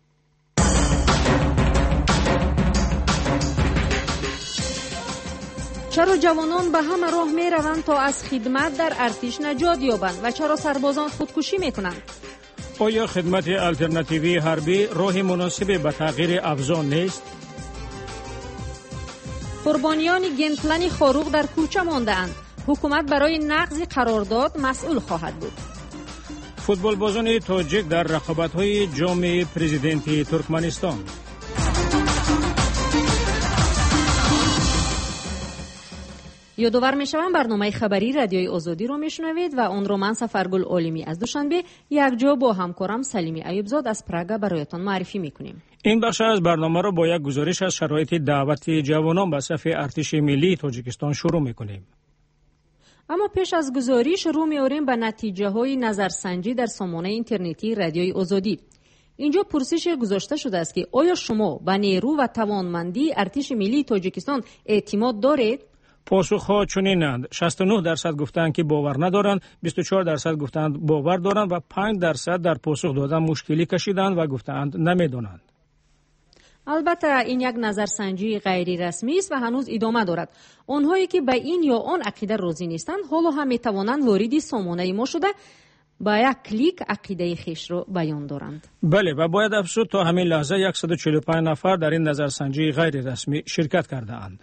چرا جوانان به همه راه می روند تا از خدمت در ارتش نجات یابند و چرا سربازان خودکشی می کنند؟ آیا خدمت الترناتیوی حربی راه مناسب به تغییر افزون نیست؟ قربانیان گندپلن خاروق در کوچه مانده‌اند. حکومت برای نقض قرارداد مسئول خواهد بود. فوتبال بازان تاجیک در رقابت‌های جام پرزیدنتی ترکمنستان. یادآور می‌شوم برنامه خبری رادیوی آزادی رو میشنوید و اون رو من سفرگل عالمی از دوشنبه یکجا با همکارم سلیمی ایوبزاد از پراگ برایتان معرفی میکنیم. این بخش از برنامه را با یک گزارش از شرایط دعوت جوانان به صف ارتش ملی تاجیکستان شروع میکنیم. اما پیش از گزارش رو میاریم به نتیجه های نظرسنجی در سامانه اینترنتی رادیوی آزادی. اینجا پرسش گذاشته شده است که آیا شما به نیرو و توانمندی ارتش ملی تاجیکستان اعتماد دارید؟ پاسخها چنینند: 69% گفتند که باور ندارند، 24% گفتند باور دارند و 5% در پاسخ دادن مشکلی کشیدند و گفتند نمیدانند. البته این یک نظرسنجی غیر رسمی است و هنوز ادامه دارد. آنهایی که به این یا آن عقیده راضی نیستند حالا هم میتوانند وارد سامانه ما شده با یک کلیک عقیده خیش را بیان دارند. بله، و باید افزود تا همین لحظه 145 نفر در این نظرسنجی غیر رسمی شرکت کرده اند.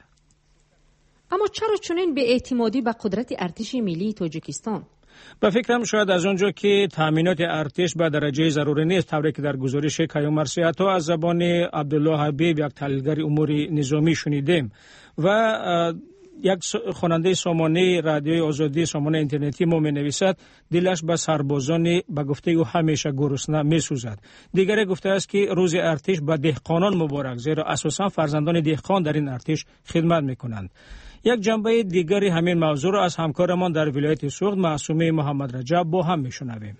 اما چرا چنین به اعتمادی به قدرت ارتش ملی تاجیکستان؟ به فکرم شاید از اونجا که تامینات ارتش به درجه ضروری نیست، طوری که در گزارش کیوم مرسیاتا از زبان عبدالله حبیب یک تحلیلگر امور نظامی شنیدیم و یک خواننده سامانه رادیوی آزادی سامانه اینترنتی ما می نویسد دلش به سربازان به گفته او همیشه گرسنه می سوزد. دیگری گفته است که روز ارتش به دهقانان مبارک، زیرا اساسا فرزندان دهقان در این ارتش خدمت می کنند. یک جنبه دیگری همین موضوع را از همکارمان در ولایت سوخت معصومه محمد رجب با هم میشنویم.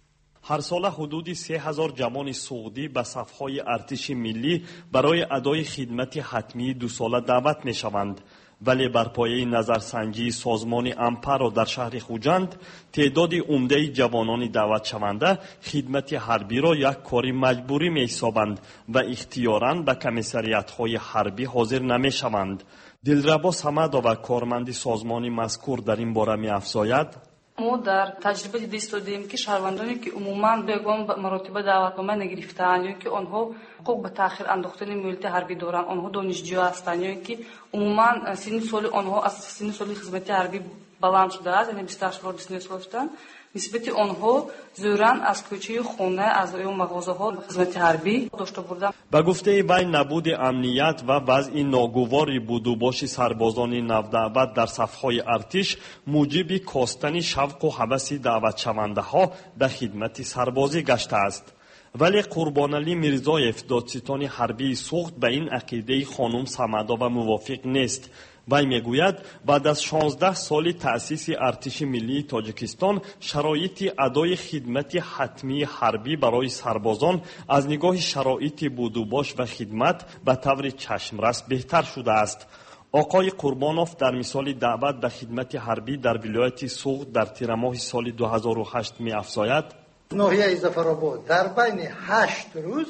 هر سال حدود 3000 جوان سعودی به صفهای ارتش ملی برای ادای خدمت حتمی 2 ساله دعوت می شوند. ولی بر پایه نظرسنجی سازمان امپارو در شهر خوجند تعداد عمده جوانان دعوت شونده خدمت حربی را یک کار مجبوری می حسابند و اختیاراً به کمیسریات‌های حربی حاضر نمی شوند. دلربا صمدова کارمند سازمان مذکور در این باره می افزاید: ما در تجربه دیده استودیم که شهروندانی که عموماً به عنوان مراتب دعوتنامه نگرفتند یا که آنها حقوق به تأخیر انداختن مهلت حربی دارند، آنها دانشجو هستند یا که عموماً سن سال آنها از سن سال خدمت حربی بلند شده است، یعنی 28 سال 29 سال هستند، نسبت آنها زورن از کوچه خانه از مغازه ها خدمت حربی داشته بودند. به گفته وی نبود امنیت و وضع ناگواری بود و باش سربازان نودعوت در صفهای ارتش موجب کاستن شوق و هوس دعوت شونده ها به خدمت سربازی گشته است. ولی قربانعلی میرزایف دادستان حربی سوخت به این عقیده خانم صمدова موافق نیست. وی میگوید بعد از 16 سال تأسیس ارتش ملی تاجیکستان شرایط ادای خدمت حتمی حربی برای سربازان از نگاه شرایط بود و باش و خدمت به طور چشمرس بهتر شده است. آقای قربانوف در مثال دعوت به خدمت حربی در ولایت سوغد در تیر ماه سال 2008 می افزاید: ناحیه ظفرآباد در بین 8 روز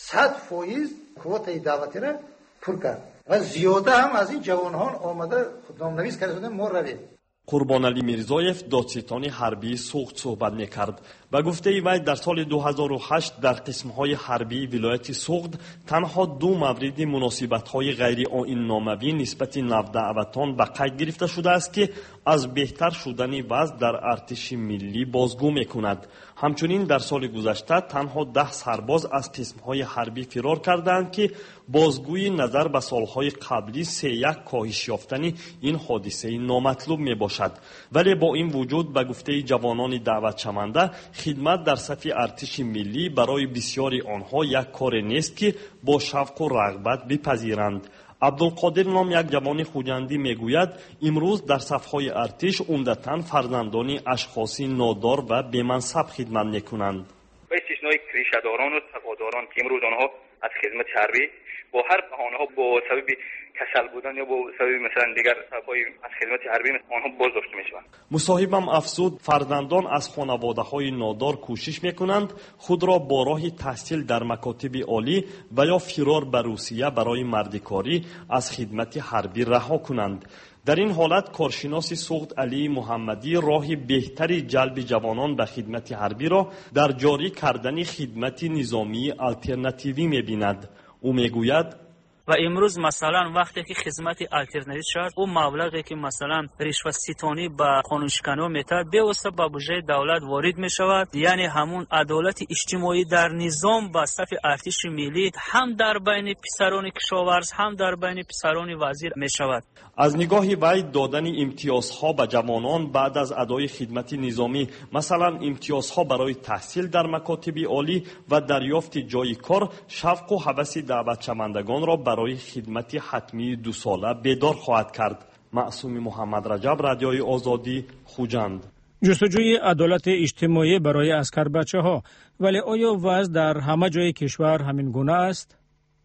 100% کوتای دعوتی را پر کرد و زیاده هم از این جوانان آمده خودنام‌نویس کرده ما رویم. قربانعلی میرزایف دادستان حربی سوغد صحبت میکرد. به گفته وی در سال 2008 در قسمهای حربی ولایت سوغد تنها 2 مورد مناسبت‌های غیر آیین ناموی نسبت نودعوتان به قید گرفته شده است که از بهتر شدن وضع در ارتش ملی بازگو میکند. همچنین در سال گذشته تنها 10 سرباز از قسمهای حربی فرار کردند که بازگوی نظر به سالهای قبلی 3-1 کاهش یافتن این حادثه نامطلوب می باشد. ولی با این وجود به گفته جوانان دعوت شونده خدمت در صف ارتش ملی برای بسیاری آنها یک کار نیست که با شوق و رغبت بپذیرند. عبدالقادر نام یک جوان خوجندی میگوید امروز در صفهای ارتش عمدتاً فرزندان اشخاص نادار و بی‌منصب خدمت میکنند. به استثنای ریشه‌داران و تقاضاران که امروز آنها از خدمت حربی با هر بهانه‌ها با سبب کسل بودن یا با سبب مثلا دیگر سبب‌های از خدمت حربی آنها بازداشته میشوند. مصاحبم افزود فرزندان از خانواده‌های نادار کوشش میکنند خود را با راه تحصیل در مکاتب عالی و یا فرار به روسیه برای مردکاری از خدمت حربی رها کنند. در این حالت کارشناس سوغد علی محمدی راه بهتری جلب جوانان به خدمت حربی را در جاری کردن خدمت نظامی آلترناتیوی می‌بیند. او میگوید و امروز مثلا وقتی که خدمت آلترناتیو شد او مبلغی که مثلا رشوه ستانی به قانونشکنی میتر به واسطه به بودجه دولت وارد می شود، یعنی همون عدالت اجتماعی در نظام با صف ارتش ملی هم در بین پسران کشاورز هم در بین پسران وزیر می شود. از نگاه وی دادن امتیازها به جوانان بعد از ادای خدمت نظامی، مثلا امتیازها برای تحصیل در مکاتب عالی و دریافت جای کار، شوق و هوس دعوت شوندگان را برای خدمت حتمی 2 ساله بیدار خواهد کرد. معصوم محمد رجب، رادیوی آزادی، خوجند. جستجوی عدالت اجتماعی برای عسکر بچه‌ها، ولی آیا وضع در همه جای کشور همین گونه است؟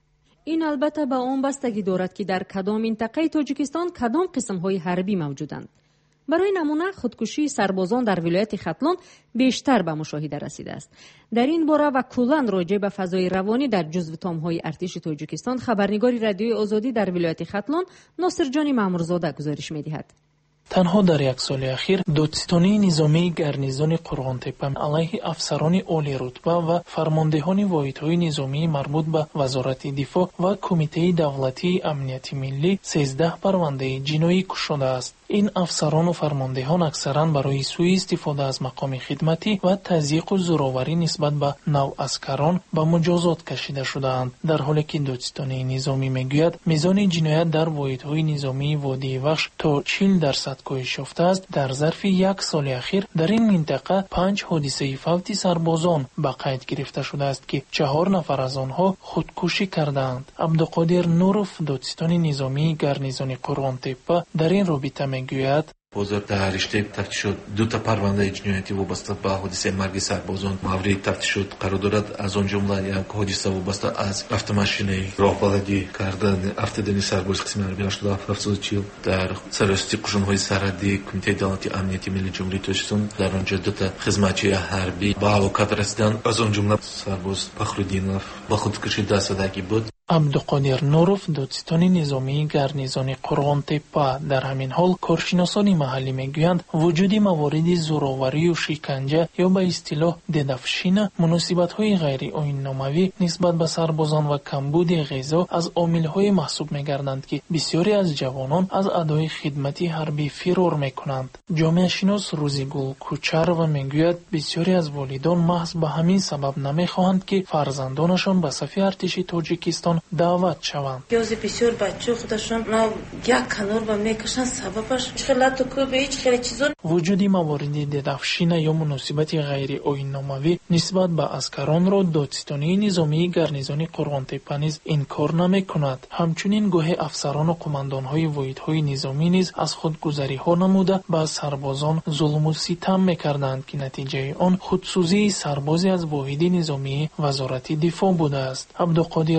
این البته به آن بستگی دارد که در کدام منطقه تاجیکستان کدام قسم‌های حربی موجودند. برای نمونه خودکشی سربازان در ولایت ختلان بیشتر به مشاهده رسیده است. در این باره و کلاً راجع به فضای روانی در جزو تام‌های ارتش تاجیکستان خبرنگار رادیوی آزادی در ولایت ختلان ناصر جان مامورزاده گزارش می‌دهد. تنها در یک سال اخیر دادستانی نظامی گارنیزون قرغانتپه علیه افسران عالی رتبه و فرماندهان واحدهای نظامی مربوط به وزارت دفاع و کمیته دولتی امنیت ملی 13 پرونده جنایی کشیده است. این افسران و فرماندهان اکثرا برای سوء استفاده از مقام خدمتی و تضییق و زورآوری نسبت به نوعسکران به مجازات کشیده شدهاند، در حالی که دادستانی نظامی میگوید میزان جنایت در واحدهای نظامی وادی وخش تا 40% کاهش یافته است. در ظرف یک سال اخیر در این منطقه 5 حادثه فوت سربازان به قید گرفته شده است که 4 نفر از آنها خودکشی کردند. عبدالقادر نوروف دادستان نظامی گارنیزون قرغانتپه در این رابطه میگوید بازار در رشته تفتیشات 2 پرونده جنایتی وابسته به حادثه مرگ سربازان مورد تفتیشات قرار دارد. از آن جمله یک حادثه وابسته از автомашин راهبردی کردن автодени سرباز قسم عربی 8740 در سراستی قشون‌های سرحدی کمیته دولتی امنیت ملی جمهوری تاجیکستان. در آنجا 2 خدمتچی حربی به هلاکت رسیدند. از آن جمله سرباز فخرالدینов به خودکشی دست دادگی بود. عبدالقادر نوروف دادستان نظامی گارنیزون قرغانتپه در همین حال کارشناسان محلی میگویند وجود موارد زورآوری و شکنجه یا به اصطلاح ددفشین، مناسبت‌های غیر آیین‌ناموی نسبت به سربازان و کمبود غذا از عامل‌های محسوب می‌گردند که بسیاری از جوانان از ادای خدمت حربی فرار می‌کنند. جامعه شناس روزیگل کوچرو میگوید بسیاری از والدان محض به همین سبب نمی‌خواهند که فرزندانشان به صف ارتش تاجیکستان دعوت شوند. یوزی بسیار بچه خودشون یک کنار و میکشن سببش خیلت و کوبه هیچ خیلی چیزون. وجود موارد ددفشین یا مناسبت غیر آیین‌ناموی نسبت به عسکران را دادستانی نظامی گارنیزون قرغانتپه نیز انکار نمی‌کند. همچنین گاهی افسران و قماندان‌های واحدهای نظامی نیز از خودگذری‌ها نموده به سربازان ظلم و ستم می‌کردند که نتیجه آن خودسوزی سربازی از واحد نظامی وزارت دفاع بوده است. عبدالقادر نور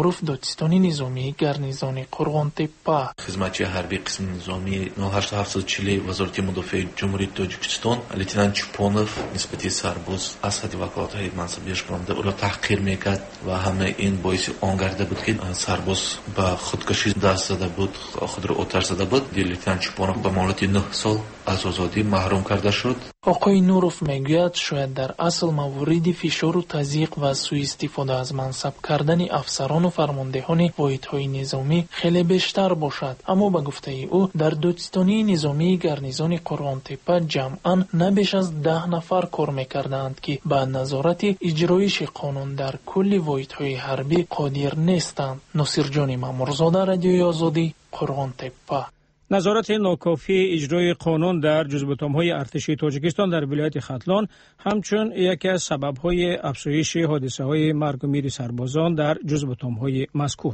нуруф додистони низомии гарнизони Қурғонтеппа. Хизматчи ҳарбии қисми низомии 08740 вазорати мудофиаи ҷумҳурии Тоҷикистон лейтенант Чупонов нисбати сарбоз аз ҳадди ваколатҳои мансабиаш гуфта ӯро таҳқир мекард ва ҳама ин боиси он гарда буд ки сарбоз ба худкушӣ даст зада буд, худро оташ зада буд. Лейтенант Чупонов ба муҳлати 9 сол аз озодӣ маҳрум карда шуд. оқои Нуров мегӯяд шояд дар асл мавриди фишору тазиқ ва суистифода аз мансаб кардани афсарону фармондеҳони воҳидҳои низомӣ хеле бештар бошад, аммо ба гуфтаи ӯ дар додистонии низомии гарнизони Қурғонтеппа ҷамъан на беш аз 10 нафар кор мекарданд ки ба назорати иҷроиши қонун дар кулли воҳидҳои ҳарбӣ қодир нестанд. Носирҷони Мамурзода, Радиои Озодӣ, Қурғонтеппа. назорати нокофии иҷрои қонун дар ҷузбутомҳои артиши Тоҷикистон дар вилояти Хатлон ҳамчун яке аз сабабҳои афзоиши ҳодисаҳои маргу мири сарбозон дар ҷузбутомҳои мазкур.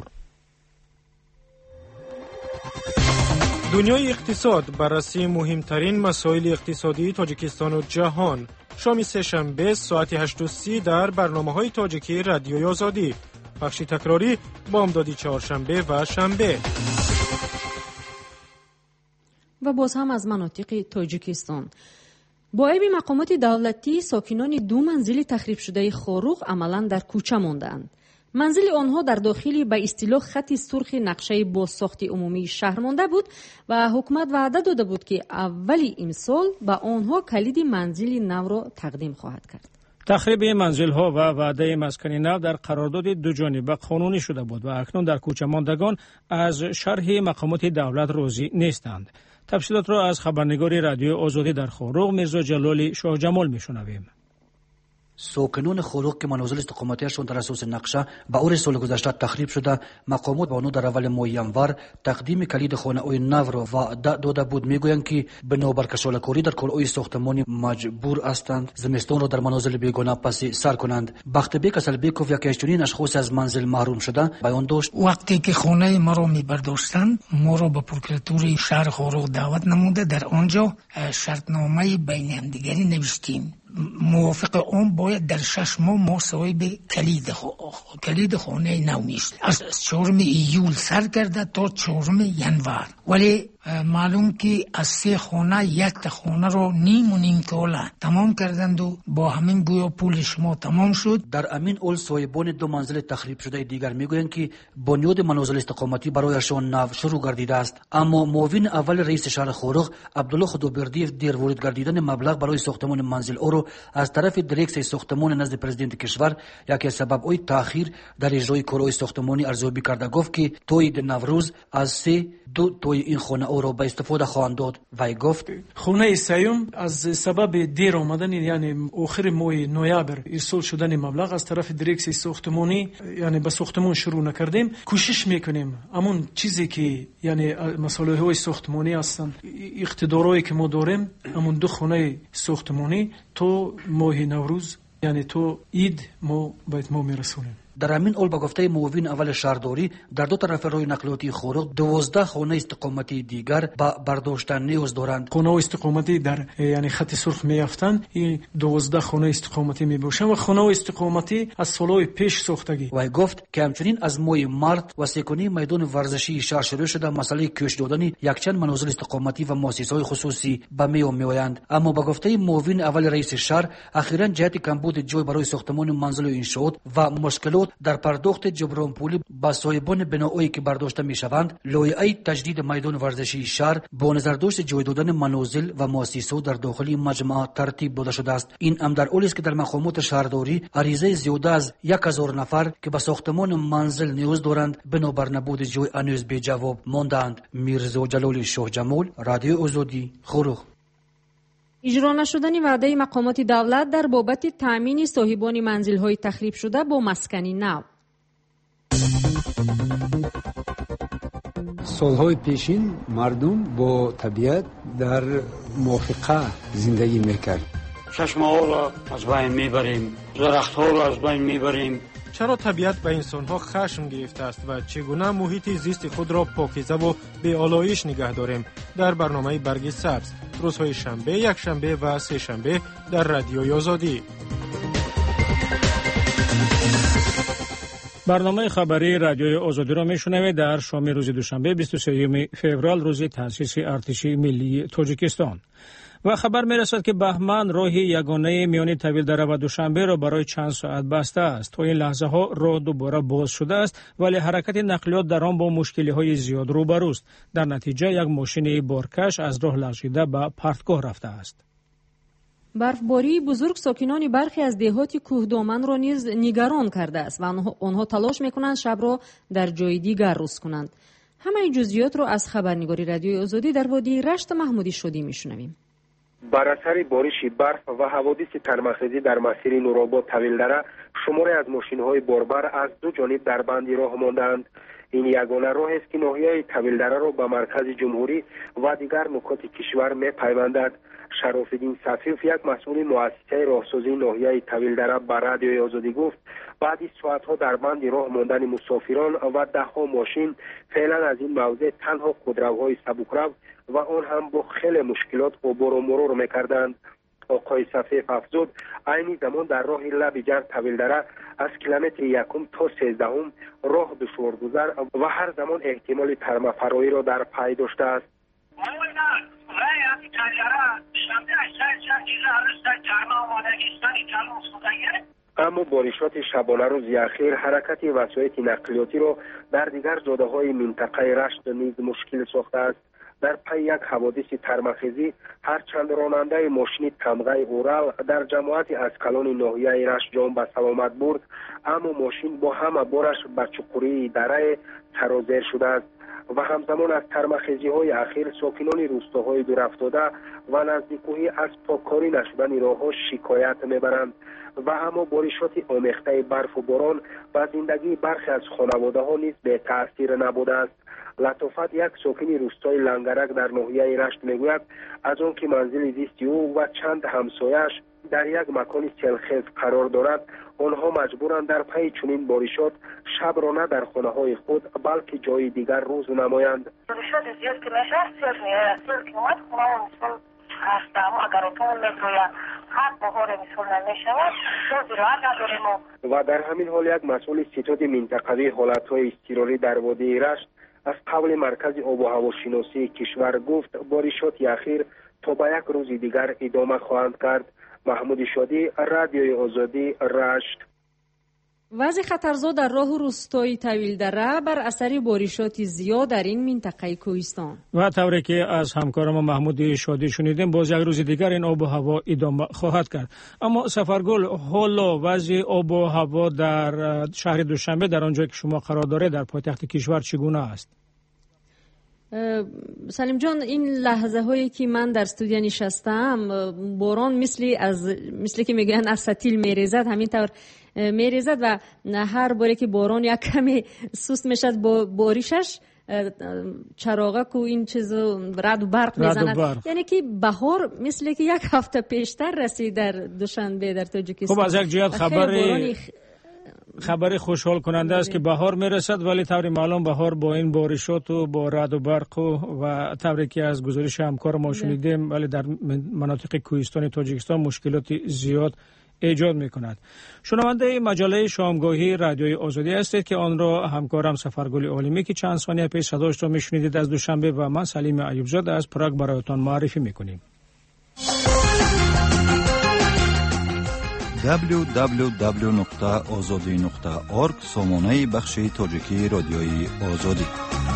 дунёи иқтисод баррасии муҳимтарин масоили иқтисодии Тоҷикистону ҷаҳон. шоми сешанбе соати 8:30 дар барномаҳои тоҷикии Радиои Озодӣ. бахши такрорӣ бомдоди чаҳоршанбе ва шанбе. و باز هم از مناطق تاجیکستان. با عیب مقامات دولتی ساکنان 2 منزل تخریب شده خاروق عملا در کوچه ماندند. منزل آنها در داخلی به اصطلاح خط سرخ نقشه بازساخت عمومی شهر مانده بود و حکومت وعده داده بود که اولی امسال به آنها کلید منزل نو را تقدیم خواهد کرد. تخریب منزل‌ها و وعده مسکن نو در قرارداد دو جانبه قانونی شده بود و اکنون در کوچه ماندگان از شرح مقامات دولت راضی نیستند. تفصیلات را از خبرنگار رادیو آزادی در خاروق میرزا جلالی شاه جمال میشنویم. ساکنان خاروق که منازل استقامتیشان در اساس نقشه به اور سال گذشته تخریب شده، مقامات به آنها در اول ماه ینور تقدیم کلید خانه‌های نو را وعده داده بود. میگویند که بنابر کشاله‌کاری در کارهای ساختمانی مجبور هستند زمستان را در منازل بیگانه پس سر کنند. بختبک اصلبیکوف یکی از چنین اشخاص از منزل محروم شده بیان داشت: وقتی که خانه ما را می‌برداشتند، ما را به پروکراتوری شهر خاروق دعوت نموده در آنجا شرطنامه بین همدیگری نوشتیم. موافق آن باید در 6 ماه ما صاحب کلید خانه نو میشد. از 4 ایول سر کرده تا 4 ینور. ولی معلوم که از 3 خانه 1 خانه رو نیم ساله تمام کردند و با همین گویا پول شما تمام شد. در امین اول صاحبان 2 منزل تخریب شده دیگر میگویند که بنیاد منازل استقامتی برایشان نو شروع گردیده است، اما معاون اول رئیس شهر خاروق عبدالله خدابردیف دیر وارد گردیدن مبلغ برای ساختمان منزل او را از طرف دیرکسیون ساختمان نزد پرزیدنت کشور یکی از سبب‌های تأخیر در اجرای کارهای ساختمانی ارزیابی کرده. گفت که توی نوروز از 3 توی این خانه او را به استفاده خواهند داد. وی گفت خانه سیوم از سبب دیر آمدن، یعنی آخر ماه نوامبر ارسال شدن مبلغ از طرف دیرکسیون ساختمانی، یعنی به ساختمان شروع نکردیم. کوشش میکنیم همون چیزی که یعنی مسائل های ساختمانی هستند، اقتدارایی که ما داریم، همون 2 خانه ساختمانی تو ماه نوروز یعنی تو عید ما باید ما میرسونیم. در همین اول با گفته معاون اول شهرداری در 2 طرف راه نقلیاتی خاروق 12 خانه استقامتی دیگر با برداشتن نیاز دارند. خانه استقامتی در یعنی خط سرخ میافتند، این 12 خانه استقامتی میباشند و خانه استقامتی از سالهای پیش ساختگی. و گفت که همچنین از ماه مارت وسیکنی میدان ورزشی شهر شروع شده مسئله کش دادن یکچند منازل استقامتی و مؤسسه‌های خصوصی به میآیند. اما با گفته معاون اول رئیس شهر اخیراً جهت کمبود جای برای ساختمان منزل و انشاءات و مشکلات در پرداخت جبران پولی با صاحبان بناهایی که برداشته میشوند، لایحه تجدید میدان ورزشی شهر با نظر داشت جای دادن منازل و مؤسسات در داخل مجمع ترتیب داده شده است. این هم در حالی است که در مقامات شهرداری عریضه زیاده از 1000 نفر که به ساختمان منزل نیاز دارند بنابر نبود جای هنوز بی جواب ماندند. میرزا جلالی شاه جمال، رادیو آزادی، خاروق. اجرا نشدن وعده مقامات دولت در بابت تامین صاحبان منزل‌های تخریب شده با مسکنی نو. سالهای پیشین مردم با طبیعت در موافقه زندگی میکرد. چشمه‌ها را از بین میبریم، درخت‌ها را از بین میبریم. چرا طبیعت به انسان‌ها خشم گرفته است و چگونه محیط زیست خود را پاکیزه و بی‌آلایش نگه داریم؟ در برنامه برگ سبز روزهای شنبه، یکشنبه و سه شنبه در رادیوی آزادی. برنامه خبری رادیوی آزادی را میشنوید در شام روز دوشنبه 23 فوریه روز تأسیس ارتش ملی تاجیکستان. و خبر میرسد که بهمن راه یگانه میان طویلدره و دوشنبه را برای چند ساعت بسته است. تا این لحظه ها راه دوباره باز شده است، ولی حرکت نقلیات در آن با مشکلی های زیاد روبروست. در نتیجه یک ماشین بارکش از راه لغزیده به پرتگاه رفته است. برفباری بزرگ ساکنان برخی از دهات کوهدامن را نیز نگران کرده است و آنها تلاش میکنند شب را در جای دیگر روز کنند. همه جزئیات را از خبرنگاری رادیوی آزادی در وادی رشت محمودی شدی میشنویم. بر اثر بارش برف و حوادث ترمخزی در مسیر نورآباد طویلدره شماری از ماشین‌های باربر از دو جانب در بند راه ماندند. این یگانه راه است که ناحیه طویلدره را به مرکز جمهوری و دیگر نقاط کشور می‌پیوندد. شراف‌الدین صفیف، یک مسئول مؤسسه راهسازی ناحیه طویلدره به رادیوی آزادی گفت بعد از ساعت‌ها در بند راه ماندن مسافران و ده‌ها ماشین فعلا از این موضع تنها خودروهای سبکرو و آن هم با خیلی مشکلات عبور و مرور می‌کردند. آقای صفیف افزود عین زمان در راه لب جنگ طویلدره از کیلومتر یکم تا 13 راه دشوارگذر و هر زمان احتمال ترمه‌فرایی را در پی داشته است. اما بارشات شبانه روز اخیر حرکت وسایل نقلیاتی را در دیگر جاده‌های منطقه رشت نیز مشکل ساخته است. در پی یک حوادث ترمخزی هرچند راننده ماشین تمغه اورال در جماعت اسکلان ناحیه رشت جان به سلامت برد، اما ماشین با همه بارش به چقوری دره سرازیر شده است و همزمان از ترمخزی‌های اخیر ساکنان روستاهای دورافتاده و نزدیکوی از پاککاری نشدن راه‌ها شکایت میبرند و اما بارشات آمیخته برف و باران و زندگی برخی از خانواده‌ها نیز به تأثیر نبوده است. لطافت، یک ساکن روستای لنگرک در ناحیه رشت میگوید از آن که منزل زیست او و چند همسایه‌اش در یک مکان سیلخیز قرار دارد، آنها مجبورند در پی چنین بارشات شب را نه در خانه‌های خود بلکه جای دیگر روز نمایند. بارشات زیاد که میشه سیل که اومد خونه مثلا هستم اگر اتون میگوید هر بهار مثلا نمیشود روزی را نداریم. و در همین حال یک مسئول ستاد منطقوی حالت‌های اضطراری در وادی رشت از قول مرکز آب و هوا شناسی کشور گفت بارشات اخیر تا به یک روز دیگر ادامه خواهند کرد. محمود شادی، رادیوی آزادی، رشت. وضع خطرزا در راه روستای طویلدره بر اثر بارشات زیاد در این منطقه کوهستان و طوری که از همکارم محمود شادی شنیدیم باز یک روز دیگر این آب و هوا ادامه خواهد کرد. اما سفرگل، حالا وضع آب و هوا در شهر دوشنبه در آنجا که شما قرار داره در پایتخت کشور چگونه است؟ سلیم جان، این لحظه هایی که من در استودیو نشستم باران مثل که میگن از ستیل میریزد، همینطور میریزد و هر باره که باران یک کمی سست میشد با باریشش چراغک و این چیز رعد و برق میزند، یعنی که بهار مثل که یک هفته پیشتر رسید در دوشنبه در تاجیکستان. خب از یک جهت خبر خوشحال کننده است که بهار میرسد، ولی طور معلوم بهار با این بارشات و با رعد و برق و طوری که از گزارش همکار ما شنیدیم ولی در مناطق کوهستان تاجیکستان مشکلات زیاد ایجاد میکند. شنونده مجله شامگاهی رادیوی آزادی هستید که آن را همکارم سفرگل عالمی که چند ثانیه پیش صداش را میشنیدید از دوشنبه و من سلیم ایوب زاده از پراگ برایتان معرفی میکنیم. www.azadi.org سامانه بخش تاجیکی رادیوی آزادی.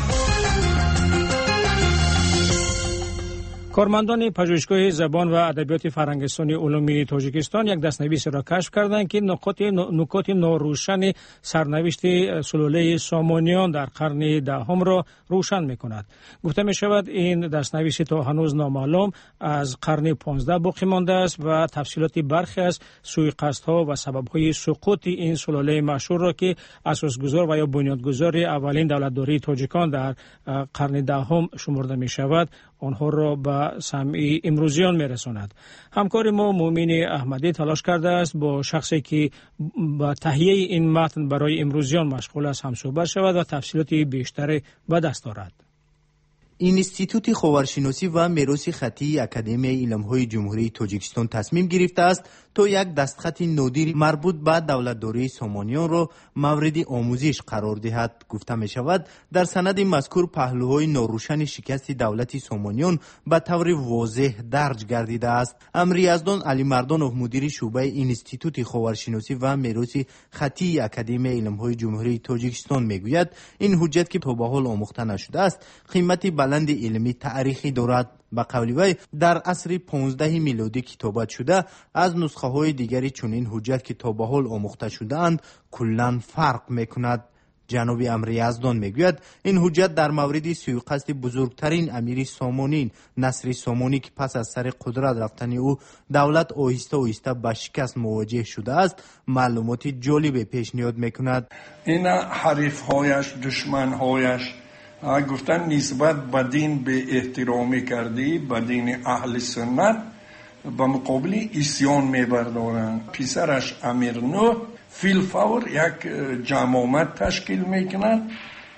کارمندان پژوهشگاه زبان و ادبیات فرهنگستانی علوم تاجیکستان یک دستنویس را کشف کردند که نکات ناروشن سرنوشت سلاله سامانیان در قرن دهم را روشن می‌کند. گفته می‌شود این دستنویس تا هنوز نامعلوم از قرن 15 باقی مانده است و تفصیلات برخی از سوءقصدها و سبب‌های سقوط این سلاله مشهور را که اساسگذار و یا بنیادگذار اولین دولتداری تاجیکان در قرن دهم شمرده می‌شود آنها را به سمع امروزیان میرساند. همکار ما مومن احمدی تلاش کرده است با شخصی که با تهیه این متن برای امروزیان مشغول است همصحبت شود و تفصیلات بیشتری به دست آورد. اینستیتوت خاورشناسی و میراث خطی اکادمی علم‌های جمهوری تاجیکستان تصمیم گرفته است تا یک دستخط نادر مربوط به دولتداری سامانیان را مورد آموزش قرار دهد. گفته می شود در سند مذکور پهلوهای ناروشن شکست دولت سامانیان به طور واضح درج گردیده است. امر یزدان علی مردانوف مدیر شعبه اینستیتوت خاورشناسی و میراث خطی اکادمی علم‌های جمهوری تاجیکستان میگوید این حجت که تا به حال آموخته نشده است قیمت بلند علمی تاریخی دارد. به قول وی در عصر 15 میلادی کتابت شده از نسخه های دیگری چنین حجت که تا به حال آموخته شده اند کلاً فرق میکند. جناب امر یزدان میگوید این حجت در مورد سوءقصد بزرگترین امیر سامانین نصر سامانی که پس از سر قدرت رفتن او دولت آهسته آهسته به شکست مواجه شده است معلومات جالب پیشنهاد میکند. این حریف هایش دشمن هایش گفتن نسبت به دین به احترامی کردی به دین اهل سنت به مقابل اسیان میبردارند. پسرش امیر نو فیلفور یک جماعت تشکیل میکنند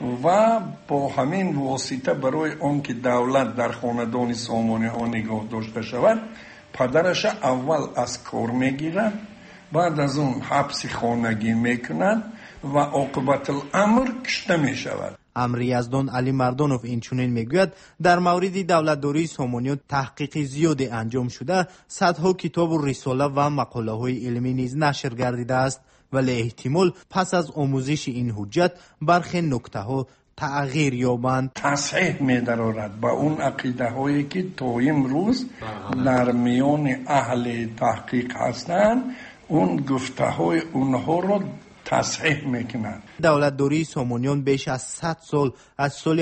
و با همین واسطه برای آن که دولت در خاندان سامانی ها نگاه داشته شود پدرش اول از کار میگیرند بعد از اون حبس خانگی میکنند و عاقبت الامر کشته میشود. امر یزدان علی مردانوف این چنین میگوید در مورد دولتداری سامانیان تحقیق زیادی انجام شده صدها کتاب و رساله و مقاله های علمی نیز نشر گردیده است ولی احتمال پس از آموزش این حجت برخی نکته ها تغییر یابند. تصحیح می‌دارد با اون عقیده هایی که تا امروز در میان اهل تحقیق هستند اون گفته های اونها رو تصحیح میکنند. دولتداری سامانیان بیش از 100 سال از سال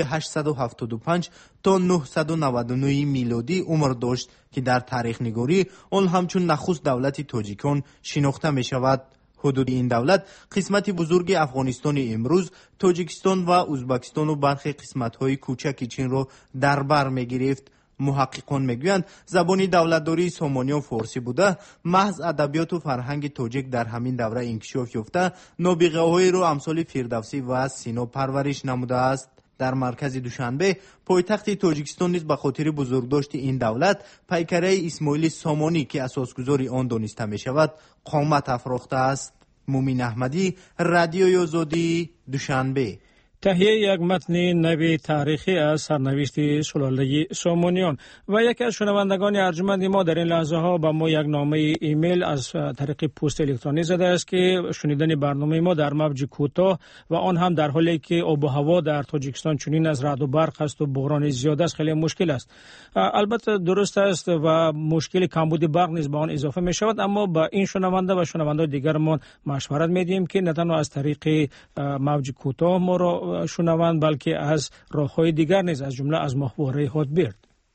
875 تا 999 میلادی عمر داشت که در تاریخ نگاری آن همچون نخست دولت تاجیکان شناخته می شود. حدود این دولت قسمت بزرگ افغانستان امروز، تاجیکستان و ازبکستان و برخی قسمت‌های کوچک چین را در بر می‌گرفت. محققان میگویند زبان دولتداری سامانیان فارسی بوده، محض ادبیات و فرهنگ تاجیک در همین دوره انکشاف یافته نابغه‌هایی را امثال فردوسی و سینا پرورش نموده است. در مرکز دوشنبه پایتخت تاجیکستان نیز به خاطر بزرگداشت این دولت پیکره اسماعیل سامانی که اساسگذار آن دانسته می شود قامت افراخته است. مومین احمدی، رادیوی آزادی، دوشنبه. تهیه یک متن نوی تاریخی از سرنوشت سلاله سامانیان و یکی از شنوندگان ارجمند ما در این لحظه ها با ما یک نامه ایمیل از طریق پست الکترونیک زده است که شنیدن برنامه ما در موج کوتاه و آن هم در حالی که آب و هوا در تاجیکستان چنین از رعد و برق است و بحران زیاد است خیلی مشکل است. البته درست است و مشکل کمبود برق نیز به آن اضافه می شود، اما با این شنونده و شنونده دیگرمان مشورت می دهیم که نه تنها از طریق موج کوتاه ما را شنوند بلکه از راه‌های دیگر نیز از جمله از ماهواره هاتبرد.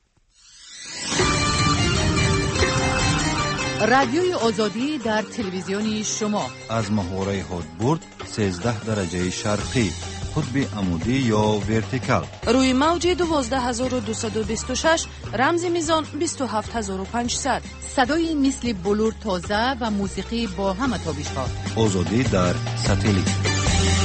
رادیوی آزادی در تلویزیون شما از ماهواره هاتبرد 13 درجه شرقی، قطب عمودی یا ورتیکال، روی موج 12226 رمز میزان 27500، صدای مثل بلور تازه و موسیقی با همه تابش‌ها. آزادی در ساتلیت.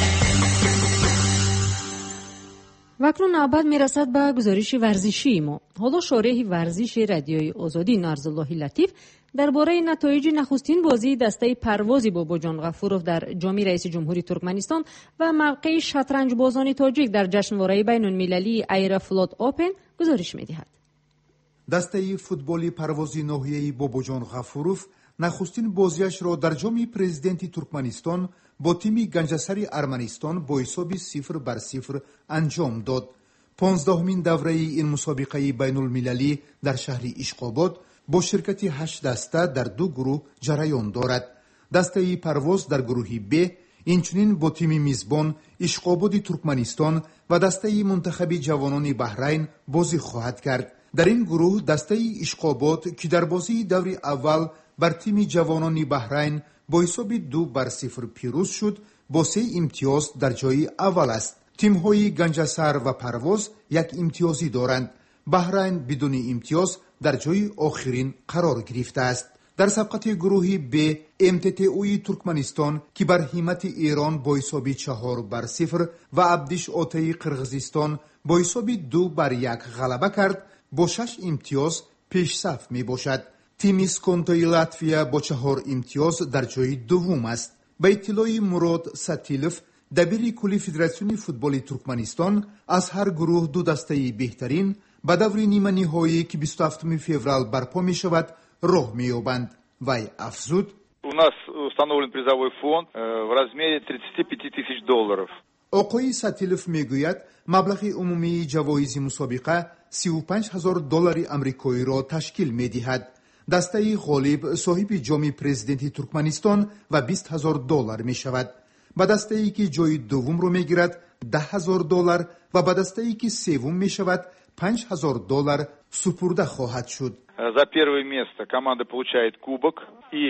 و اکنون نوبت میرسد به گزارش ورزشی ما. حالا شارح ورزش رادیوی آزادی نارزالله لطیف درباره نتایج نخستین بازی دسته پروازی بابا جان غفورov در جام رئیس جمهوری ترکمنستان و موقع شطرنج بازان تاجیک در جشنواره بین المللی ایرافلوت اوپن گزارش می‌دهد. دسته فوتبالی پروازی ناحیه‌ای بابا جان غفورov نخستین بازیش را در جام پرزیدنتی ترکمنستان با تیم گنجسری ارمنستان با حساب 0-0 انجام داد. 15مین دوره این مسابقه بین المللی در شهر اشقاباد با شرکت 8 دسته در 2 گروه جریان دارد. دسته پرواز در گروه ب اینچنین با تیم میزبان اشقاباد ترکمنستان و دسته منتخب جوانان بحرین بازی خواهد کرد. در این گروه دسته اشقاباد که در بازی دور اول بر تیم جوانان بحرین با حساب 2-0 پیروز شد، با 3 امتیاز در جای اول است. تیم‌های گنجسر و پرواز 1 امتیازی دارند. بحرین بدون امتیاز در جای آخرین قرار گرفته است. در سبقت گروهی ب MTTOی ترکمنستان که بر همت ایران با حساب 4-0 و عبدیش اوتای قرغیزستان با حساب 2-1 غلبه کرد، با 6 امتیاز پیش صف می باشد. تیم اسکونتای لاتویا با 4 امتیاز در جای دوم است. به اطلاع مراد ساتیلوف، دبیر کلی فدراسیون فوتبال ترکمنستان، از هر گروه 2 دسته بهترین به دور نیمه نهایی که 27 فوریه برپا می شود راه می یابند. وی افزود: У нас установлен призовой фонд в размере $35,000. آقای ساتیلوف میگوید مبلغ عمومی جوایز مسابقه $35,000 آمریکایی را تشکیل می‌دهد. دسته غالب صاحب جام پرزیدنت ترکمنستان و $20,000 می شود. به دسته ای که جای دوم را میگیرد $10,000 و به دسته ای که سوم می شود $5,000 سپرده خواهد شد. За первое место команда получает кубок и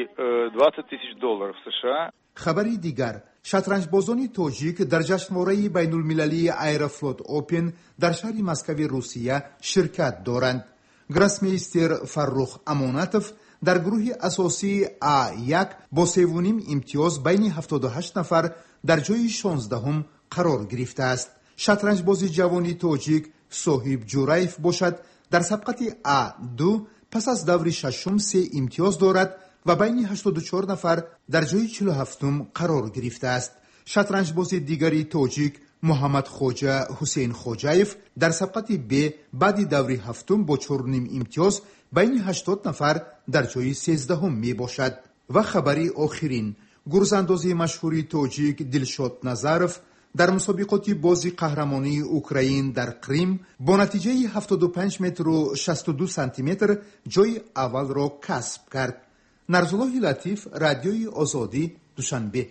$20,000 США. خبری دیگر، شطرنجبازان تاجیک در جشنواره بین المللی ایروفلوت اوپن در شهر مسکو روسیه شرکت دارند. گراسمیستر فرخ امانتوف در گروه اساسی A1 با 3.5 امتیاز بین 78 نفر در جای 16 قرار گرفته است. شطرنجباز جوانی تاجیک صاحب جورایف باشد در سبقت A2 پس از دور ششم 3 امتیاز دارد و بین 84 نفر در جای 47 قرار گرفته است. شطرنجباز دیگری تاجیک محمد خوجه حسین خوجایف در سبقت ب بعد دور هفتم با 4.5 امتیاز بین 80 نفر در جای 13 می باشد. و خبری آخرین، گرزانداز مشهوری تاجیک دلشاد نظروف در مسابقات بازی قهرمانی اوکراین در کریم با نتیجه 75 متر و 62 سانتی متر جای اول را کسب کرد. نرزالله لطیف، رادیوی آزادی، دوشنبه.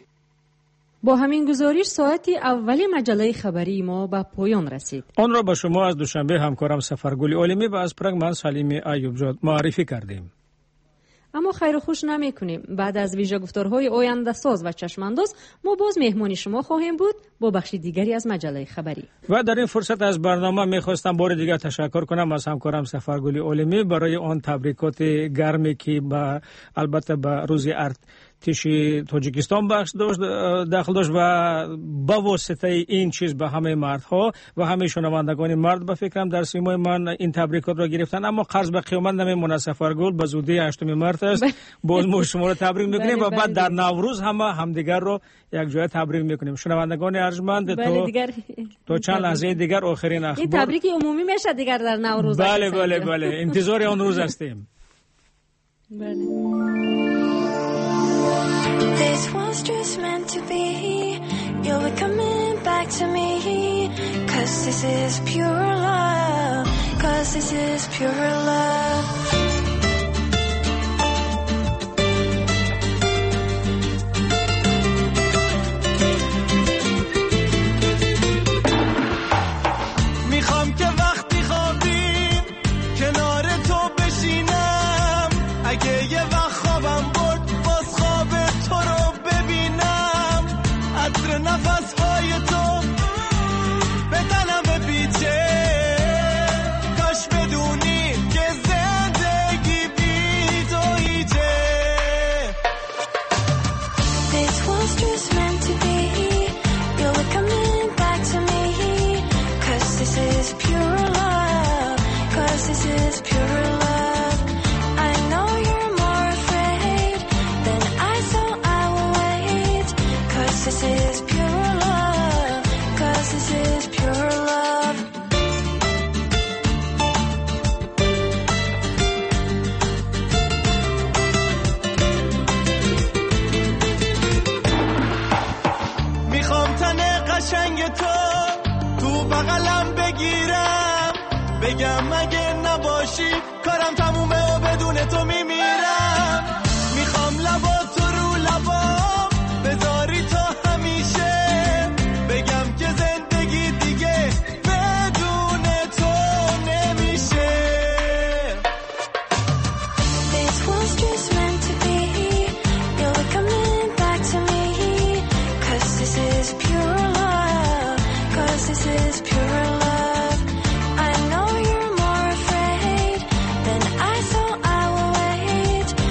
با همین گزارش ساعت اول مجله خبری ما به پایان رسید. آن را به شما از دوشنبه همکارم سفرگل عالمی و از پراگ من سلیم ایوبزاد معرفی کردیم. اما خیر و خوش نمی کنیم. بعد از ویژه گفتارهای آینده ساز و چشمانداز ما باز مهمانی شما خواهیم بود با بخش دیگری از مجله خبری. و در این فرصت از برنامه میخواستم بار دیگر تشکر کنم از همکارم سفرگل عالمی برای آن تبریکات گرمی که البته به روز ارتش تاجیکستان داخل داشت و با واسطه این چیز به همه مردها و همه شنوندگان مرد به فکرم در سیمای من این تبریکات را گرفتن. اما قرض به قیامت نمیمونه. سفرگل به زودی 8 مارس است. باز ما شما را تبریک میکنیم و بعد در نوروز همدیگر رو یک جای تبریک میکنیم. شنوندگان ارجمند تو چند لحظه دیگر آخرین اخبار این تبریک عمومی میشه دیگر در نوروز. بله انتظار آن روز هستیم. This was just meant to be. You'll be coming back to me. 'Cause this is pure love. 'Cause this is pure love. میخوام که وقتی خوابیم کنار تو بشینم. اگه یه وقت خوابم برد باز خواب تو رو ببینم. عطر نفسهای تو به تنم بپیچه. کاش بدونی که زندگی بی تو هیچه. This was just meant to be. You'll be coming back to me. 'Cause this is pure love. 'Cause this is pure love. I know you're more afraid than I, so I will wait. 'Cause this is pure love. 'Cause this is pure love. میخوام تن قشنگ تو بغلم بگیرم. بگم اگه نباشی کارم تمومه و بدون تو میمیرم. میخوام لباتو رو لبام بذاری تا همیشه. بگم که زندگی دیگه بدون تو نمیشه. This was just meant to be. You'll be coming back to me. 'Cause this is pure love. 'Cause this is pure love. I know you're more afraid than I, so I will wait.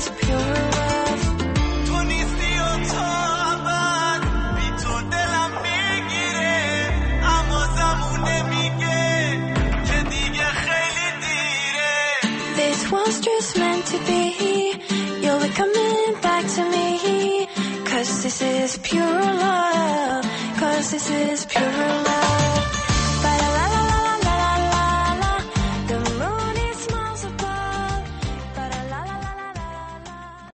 pure love. تو نیستی و تا ابد بی تو دلم میگیره اما زمونه میگه که دیگه خیلی دیره. This was just meant to be. You'll be coming back to me. 'Cause this is pure love. 'Cause this is pure love.